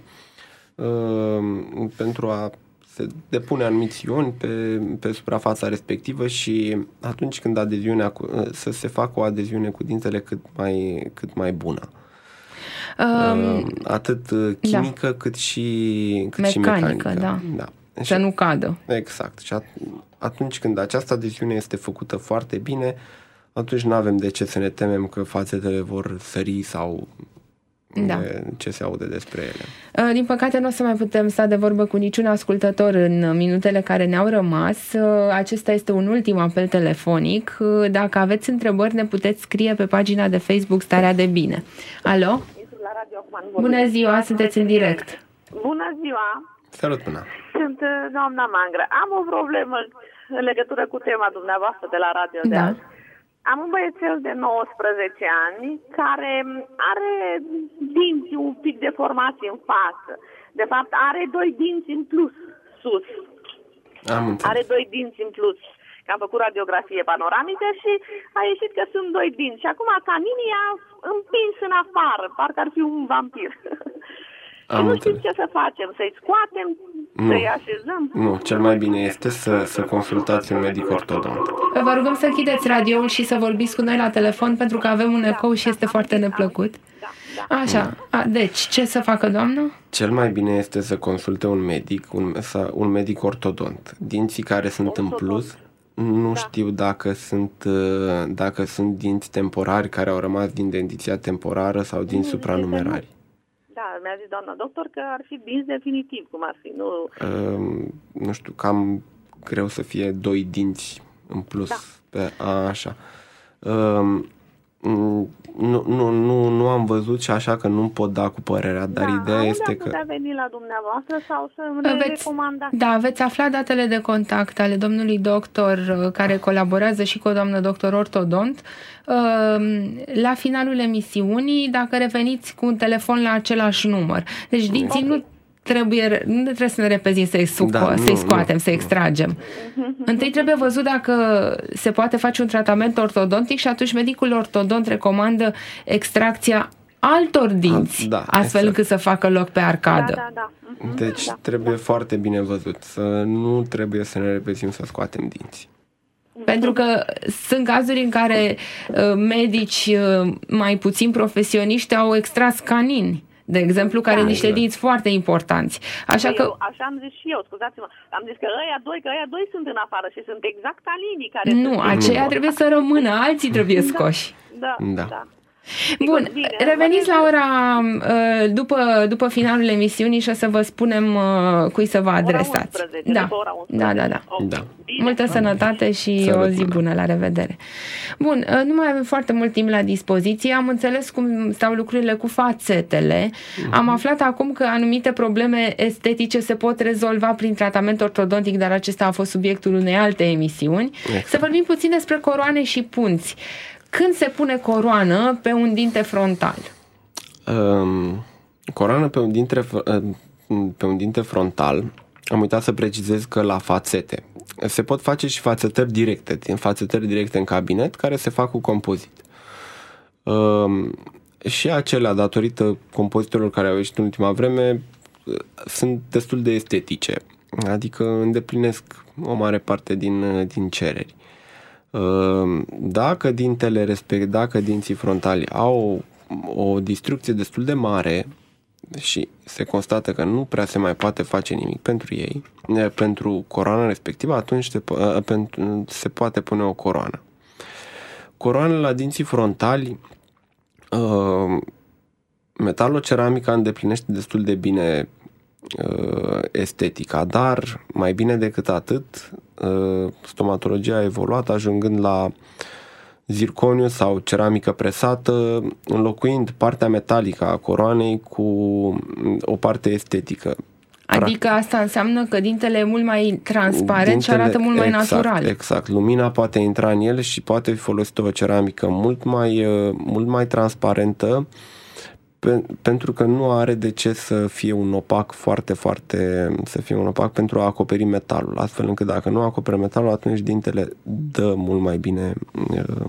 uh, pentru a se depune anumiți ioni pe, pe suprafața respectivă și atunci când adeziunea cu, să se facă o adeziune cu dintele cât mai, cât mai bună. Um, Atât chimică da. cât și cât mecanică, și mecanică. Da. Da. Să nu cadă. Exact. Și atunci când această adeziune este făcută foarte bine, atunci nu avem de ce să ne temem că fațetele vor sări sau da. ce se aude despre ele. Din păcate nu o să mai putem sta de vorbă cu niciun ascultător în minutele care ne-au rămas. Acesta este un ultim apel telefonic. Dacă aveți întrebări, ne puteți scrie pe pagina de Facebook Starea de Bine. Alo? Bună ziua, sunteți în direct. Bună ziua! Salut, Până! Sunt doamna Mangră. Am o problemă în legătură cu tema dumneavoastră de la radio de da. azi. Am un băiețel de nouăsprezece ani care are dinți un pic deformați în față. De fapt, are doi dinți în plus sus. Am înțeles. Are doi dinți în plus. Că am făcut radiografie panoramică și a ieșit că sunt doi dinți. Și acum caninii a împins în afară, parcă ar fi un vampir. Și nu știm ce să facem, să-i scoatem, nu. să-i așezăm. Nu, cel mai bine este să, să consultați un medic ortodont. Vă rugăm să închideți radioul și să vorbiți cu noi la telefon, pentru că avem un ecou da, și este da, foarte neplăcut. Da, da. Așa, a, deci, ce să facă, doamnă? Cel mai bine este să consulte un medic, un, un medic ortodont. Dinții care sunt ortodont. În plus, nu da. știu dacă sunt, dacă sunt dinți temporari care au rămas din dentiția temporară sau din nu, supranumerari. Da, mi-a zis doamna doctor că ar fi dinți definitiv, cum ar fi, nu... Uh, nu știu, cam greu să fie doi dinți în plus. Da. Pe, a, așa. Uh, nu, nu, nu, nu am văzut și așa că nu pot da cu părerea, dar da, ideea este că... Da, veni la dumneavoastră sau să ne recomandați? Da, veți afla datele de contact ale domnului doctor care colaborează și cu o doamnă doctor ortodont la finalul emisiunii, dacă reveniți cu un telefon la același număr. Deci dinții okay. nu trebuie, nu trebuie să ne repezim să-i, suco, da, să-i scoatem, nu, să-i extragem. Nu. Întâi trebuie văzut dacă se poate face un tratament ortodontic și atunci medicul ortodont recomandă extracția altor dinți, da, astfel exact. încât să facă loc pe arcadă. Da, da, da. Deci da, trebuie da. foarte bine văzut, să nu trebuie să ne repezim să scoatem dinți. Pentru că sunt cazuri în care uh, medici uh, mai puțin profesioniști au extras canini, de exemplu, care da, niște dinți foarte importanți. Așa că eu, așa am zis și eu, scuzați-mă, am zis că ăia doi, că ăia doi sunt în afară și sunt exact caninii care nu, sunt aceia trebuie să rămână, alții trebuie scoși. Da, da, da. da. Bun, bine, reveniți la ora după, după finalul emisiunii și o să vă spunem cui să vă adresați. ora unsprezece, da. ora unsprezece. da, da, da. Okay. da. Multă sănătate și Să o zi bună, la revedere. Bun, nu mai avem foarte mult timp la dispoziție, am înțeles cum stau lucrurile cu fațetele, uh-huh. Am aflat acum că anumite probleme estetice se pot rezolva prin tratament ortodontic, dar acesta a fost subiectul unei alte emisiuni. Exact. Să vorbim puțin despre coroane și punți. Când se pune coroană pe un dinte frontal? Um, coroană pe un dinte, pe un dinte frontal, am uitat să precizez că la fațete se pot face și fațetări directe, fațetări directe în cabinet, care se fac cu compozit. Um, și acelea, datorită compozitorilor care au ieșit în ultima vreme, sunt destul de estetice, adică îndeplinesc o mare parte din, din cereri. Dacă dintele respect, dacă dinții frontali au o, o distrucție destul de mare și se constată că nu prea se mai poate face nimic pentru ei, pentru coroana respectivă, atunci se, se poate pune o coroană. Coroanele la dinții frontali, metaloceramica îndeplinește destul de bine estetica, dar mai bine decât atât, stomatologia a evoluat ajungând la zirconiu sau ceramică presată, înlocuind partea metalică a coroanei cu o parte estetică. Adică asta înseamnă că dintele e mult mai transparent dintele, și arată mult mai exact, natural. Exact. Lumina poate intra în el și poate fi folosită o ceramică mult mai, mult mai transparentă, pentru că nu are de ce să fie un opac foarte, foarte, să fie un opac pentru a acoperi metalul, astfel încât dacă nu acoperă metalul, atunci dintele dă mult mai bine, uh,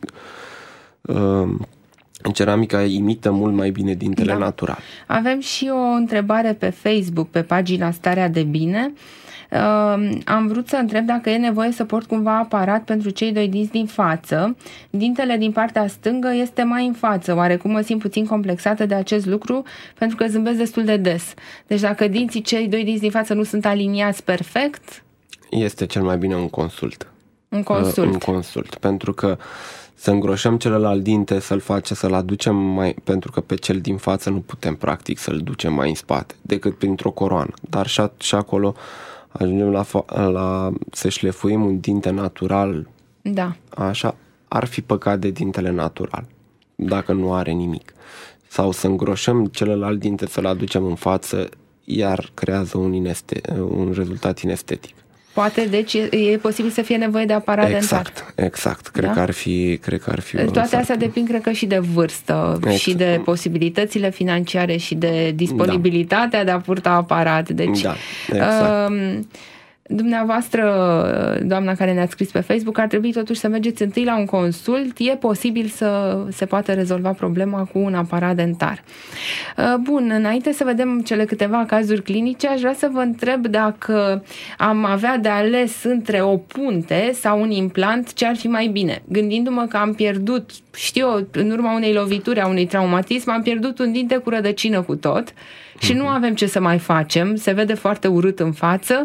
uh, ceramica imită mult mai bine dintele da. natural. Avem și o întrebare pe Facebook, pe pagina Starea de Bine. Uh, am vrut să întreb dacă e nevoie să port cumva aparat pentru cei doi dinți din față. Dintele din partea stângă este mai în față. Oarecum mă simt puțin complexată de acest lucru pentru că zâmbesc destul de des. Deci dacă dinții cei doi dinți din față nu sunt aliniați perfect, este cel mai bine un consult. Un consult. Uh, un consult, pentru că să îngroșăm celălalt dinte, să-l face, să-l aducem mai... Pentru că pe cel din față nu putem practic să-l ducem mai în spate, decât printr-o coroană. Dar și, a, și acolo ajungem la, la să șlefuim un dinte natural. Da. Așa, ar fi păcat de dintele natural, dacă nu are nimic. Sau să îngroșăm celălalt dinte, să-l aducem în față, iar creează un, ineste, un rezultat inestetic. Poate, deci, e posibil să fie nevoie de aparat exact, dentar. Exact, cred da? că ar fi, cred că ar fi. Toate astea depind, cred că, și de vârstă, exact. și de posibilitățile financiare și de disponibilitatea da. de a purta aparat. Deci, da, exact. Uh, Dumneavoastră, doamna care ne-a scris pe Facebook, ar trebui totuși să mergeți întâi la un consult. E posibil să se poată rezolva problema cu un aparat dentar. Bun, înainte să vedem cele câteva cazuri clinice, aș vrea să vă întreb dacă am avea de ales între o punte sau un implant, ce ar fi mai bine. Gândindu-mă că am pierdut, știu eu, în urma unei lovituri, a unui traumatism, am pierdut un dinte cu rădăcină cu tot și nu avem ce să mai facem, se vede foarte urât în față,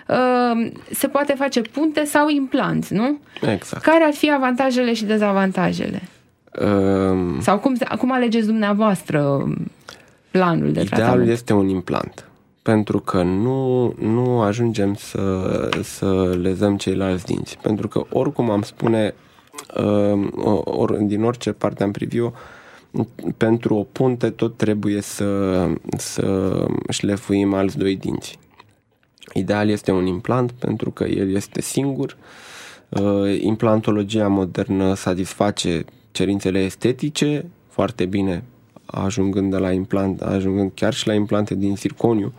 se poate face punte sau implant, nu? Exact. Care ar fi avantajele și dezavantajele? Um, sau cum, cum alegeți dumneavoastră planul de idealul tratament? Idealul este un implant, pentru că nu, nu ajungem să, să lezăm ceilalți dinți, pentru că oricum am spune, or, din orice parte am privi-o, pentru o punte tot trebuie să, să șlefuim alți doi dinți. Ideal este un implant pentru că el este singur. Implantologia modernă satisface cerințele estetice foarte bine, ajungând, de la implant, ajungând chiar și la implante din zirconiu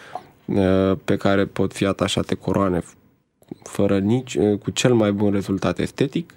pe care pot fi atașate coroane fără nici, cu cel mai bun rezultat estetic.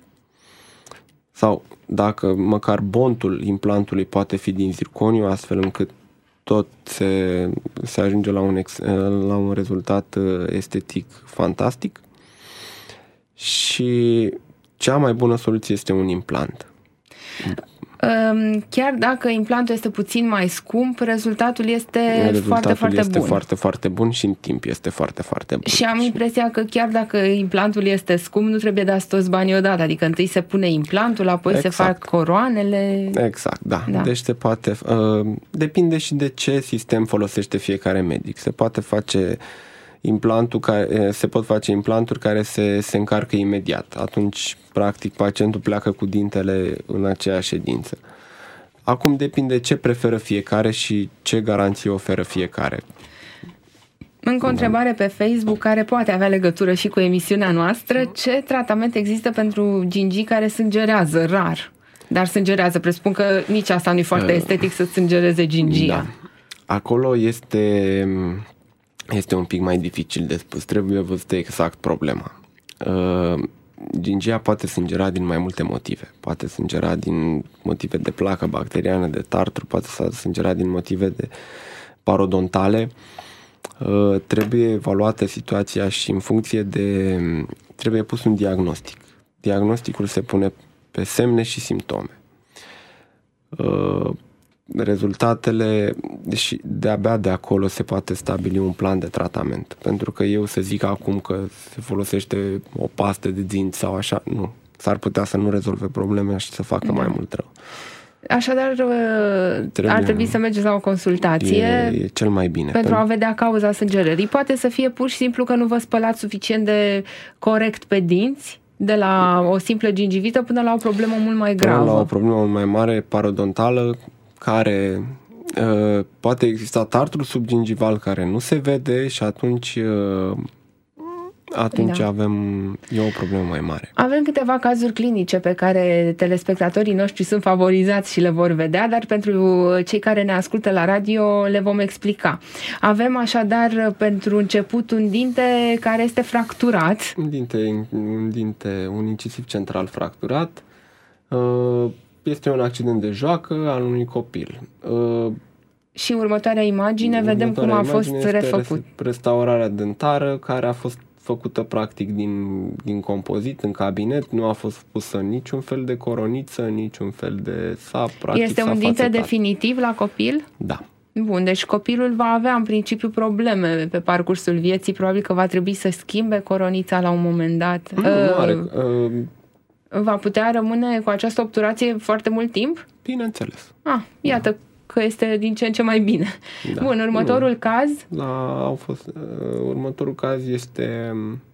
Sau dacă măcar bontul implantului poate fi din zirconiu, astfel încât tot se, se ajunge la un, ex, la un rezultat estetic fantastic. Și cea mai bună soluție este un implant. Chiar dacă implantul este puțin mai scump, rezultatul este rezultatul foarte, foarte este bun. foarte, foarte bun și în timp este foarte, foarte bun. Și am impresia că chiar dacă implantul este scump, nu trebuie dați toți banii odată. Adică întâi se pune implantul, apoi exact. se fac coroanele. Exact, da. da. Deci se poate... Uh, depinde și de ce sistem folosește fiecare medic. Se poate face... implantul care, se pot face implanturi care se, se încarcă imediat. Atunci, practic, pacientul pleacă cu dintele în aceeași ședință. Acum depinde ce preferă fiecare și ce garanții oferă fiecare. Încă o întrebare pe Facebook care poate avea legătură și cu emisiunea noastră. Ce tratament există pentru gingii care sângerează rar? Dar sângerează, presupun că nici asta nu e foarte estetic să sângereze gingia. Da. Acolo este... este un pic mai dificil de spus. Trebuie văzut exact problema. Uh, gingia poate sângera din mai multe motive. Poate sângera din motive de placă bacteriană, de tartru, poate sângera din motive de parodontale. Uh, trebuie evaluată situația și în funcție de... trebuie pus un diagnostic. Diagnosticul se pune pe semne și simptome. Uh, rezultatele, și de-abia de acolo se poate stabili un plan de tratament. Pentru că eu să zic acum că se folosește o pastă de dinți sau așa, nu. S-ar putea să nu rezolve probleme și să facă da. mai mult rău. Așadar, trebuie, ar trebui să mergeți la o consultație. E, e cel mai bine. Pentru a vedea cauza sângerării. Poate să fie pur și simplu că nu vă spălați suficient de corect pe dinți, de la o simplă gingivită până la o problemă mult mai gravă. Până la o problemă mult mai mare, parodontală, care uh, poate exista tartrul subgingival care nu se vede și atunci uh, atunci da. avem e o problemă mai mare. Avem câteva cazuri clinice pe care telespectatorii noștri sunt favorizați și le vor vedea, dar pentru cei care ne ascultă la radio le vom explica. Avem așadar pentru început un dinte care este fracturat. Un dinte, un dinte, un incisiv central fracturat. Uh, Este un accident de joacă al unui copil. Uh, și următoarea imagine, vedem cum a fost refăcut. Restaurarea dentară, care a fost făcută practic din, din compozit în cabinet, nu a fost pusă niciun fel de coroniță, niciun fel de sap. Practic, este un dinte fațetat. Definitiv la copil? Da. Bun, deci copilul va avea în principiu probleme pe parcursul vieții, probabil că va trebui să schimbe coronița la un moment dat. Nu, uh, nu are... Uh, Va putea rămâne cu această obturație foarte mult timp? Bineînțeles. Ah, iată da. că este din ce în ce mai bine. Da. Bun, următorul nu. caz? La, au fost, uh, următorul caz este...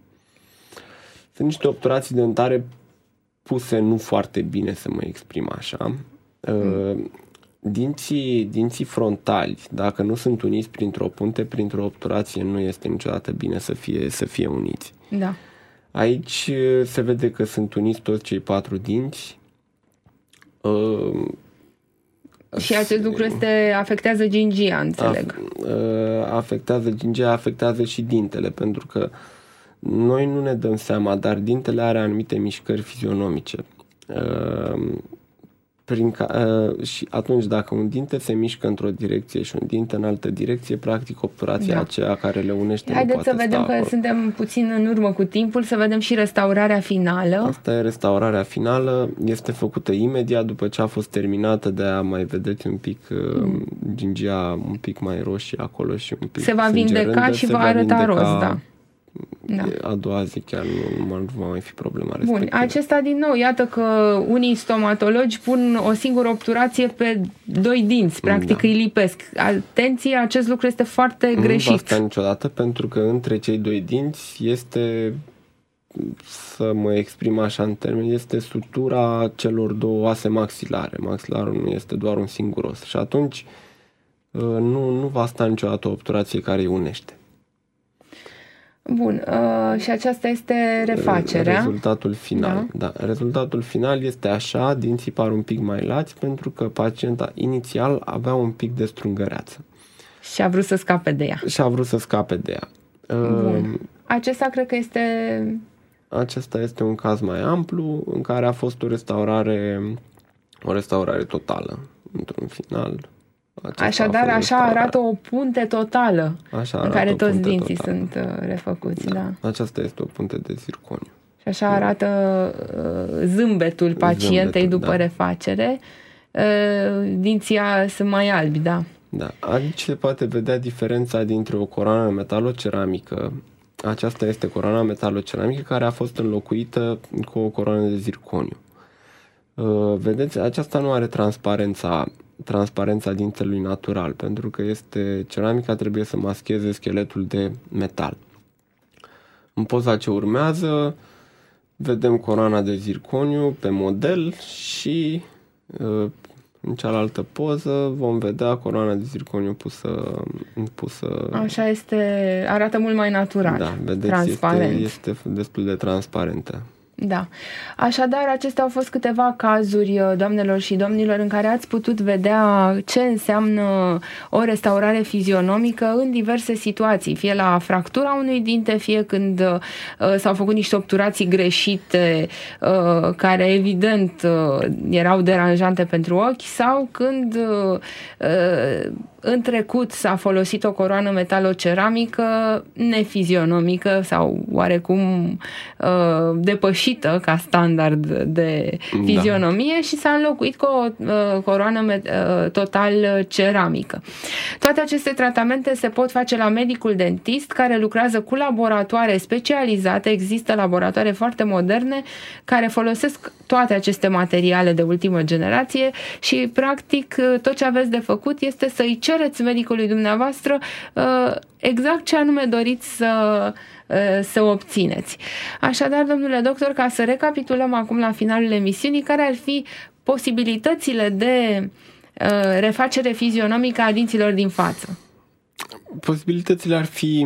Sunt niște obturații dentare puse nu foarte bine, să mă exprim așa. Uh, mm. dinții, dinții frontali, dacă nu sunt uniți printr-o punte, printr-o obturație, nu este niciodată bine să fie, să fie uniți. Da. Aici se vede că sunt uniți toți cei patru dinți. Uh, și acest lucru este, afectează gingia, înțeleg. Uh, afectează gingia, afectează și dintele, pentru că noi nu ne dăm seama, dar dintele are anumite mișcări fizionomice. Uh, prin ca, uh, și atunci dacă un dinte se mișcă într-o direcție și un dinte în altă direcție, practic obturația da. aceea care le unește Haideți nu poate să vedem sta că acolo. Suntem puțin în urmă cu timpul, să vedem și restaurarea finală. Asta e restaurarea finală, este făcută imediat după ce a fost terminată, de a mai vedeți un pic mm. gingia un pic mai roșie acolo și un pic se va vindeca și va arăta roz, da. Da. A doua zi chiar nu, nu va mai fi problema respectivă. Bun, acesta din nou, iată că unii stomatologi pun o singură obturație pe doi dinți, practic da. îi lipesc. Atenție, acest lucru este foarte nu greșit. Nu va sta niciodată, pentru că între cei doi dinți este, să mă exprim așa în termeni, este sutura celor două oase maxilare. Maxilarul nu este doar un singur os. Și atunci nu, nu va sta niciodată o obturație care îi unește. Bun, uh, și aceasta este refacerea. Rezultatul final. Da. Da. Rezultatul final este așa, dinții par un pic mai lați, pentru că pacienta inițial avea un pic de strungăreață. Și a vrut să scape de ea. Și a vrut să scape de ea. Bun. Acesta cred că este... Acesta este un caz mai amplu, în care a fost o restaurare, o restaurare totală, într-un final. Acesta Așadar, așa arată o punte totală așa în care toți dinții totală. sunt uh, refăcuți. Da. Da. Aceasta este o punte de zirconiu. Și așa arată uh, zâmbetul pacientei zâmbetul, după da. refacere. dinții sunt mai albi, da. Da, aici se poate vedea diferența dintre o coroană metaloceramică. Aceasta este coroana metaloceramică care a fost înlocuită cu o coroană de zirconiu. Vedeți, aceasta nu are transparența, transparența dintelui natural, pentru că este ceramica trebuie să mascheze scheletul de metal. În poza ce urmează vedem coroana de zirconiu pe model și în cealaltă poză vom vedea coroana de zirconiu pusă... pusă... Așa este, arată mult mai natural, da, vedeți, transparent. Este, este destul de transparentă. Da. Așadar, acestea au fost câteva cazuri, doamnelor și domnilor, în care ați putut vedea ce înseamnă o restaurare fizionomică în diverse situații, fie la fractura unui dinte, fie când uh, s-au făcut niște obturații greșite uh, care evident uh, erau deranjante pentru ochi, sau când uh, uh, în trecut s-a folosit o coroană metaloceramică nefizionomică sau oarecum uh, depășită ca standard de fizionomie, da, și s-a înlocuit cu o uh, coroană uh, total ceramică. Toate aceste tratamente se pot face la medicul dentist, care lucrează cu laboratoare specializate. Există laboratoare foarte moderne care folosesc toate aceste materiale de ultimă generație și practic tot ce aveți de făcut este să-i cereți medicului dumneavoastră exact ce anume doriți să, să obțineți. Așadar, domnule doctor, ca să recapitulăm acum la finalul emisiunii, care ar fi posibilitățile de refacere fizionomică a dinților din față? Posibilitățile ar fi,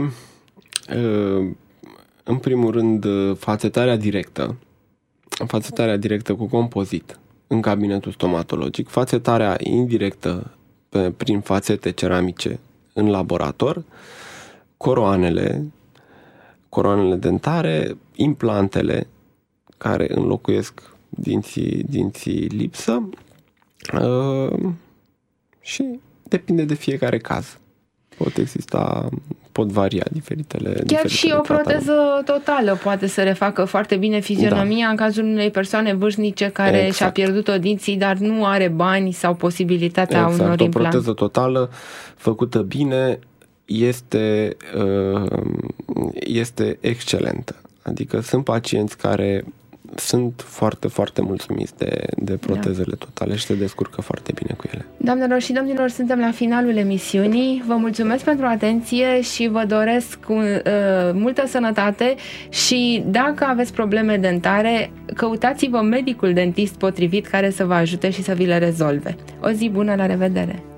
în primul rând, fațetarea directă, fațetarea directă cu compozit în cabinetul stomatologic, fațetarea indirectă pe, prin fațete ceramice în laborator, coroanele, coroanele dentare, implantele care înlocuiesc dinții, dinții lipsă uh, și depinde de fiecare caz. Pot exista, pot varia diferitele... Chiar diferitele și o proteză totală poate să refacă foarte bine fizionomia, da, în cazul unei persoane vârstnice care exact. și-a pierdut-o dinții, dar nu are bani sau posibilitatea exact. unor implante. O proteză totală făcută bine este, este excelentă. Adică sunt pacienți care sunt foarte, foarte mulțumiți de, de protezele, da, totale și se descurcă foarte bine cu ele. Doamnelor și domnilor, suntem la finalul emisiunii. Vă mulțumesc pentru atenție și vă doresc uh, multă sănătate și dacă aveți probleme dentare, căutați-vă medicul dentist potrivit care să vă ajute și să vi le rezolve. O zi bună, la revedere!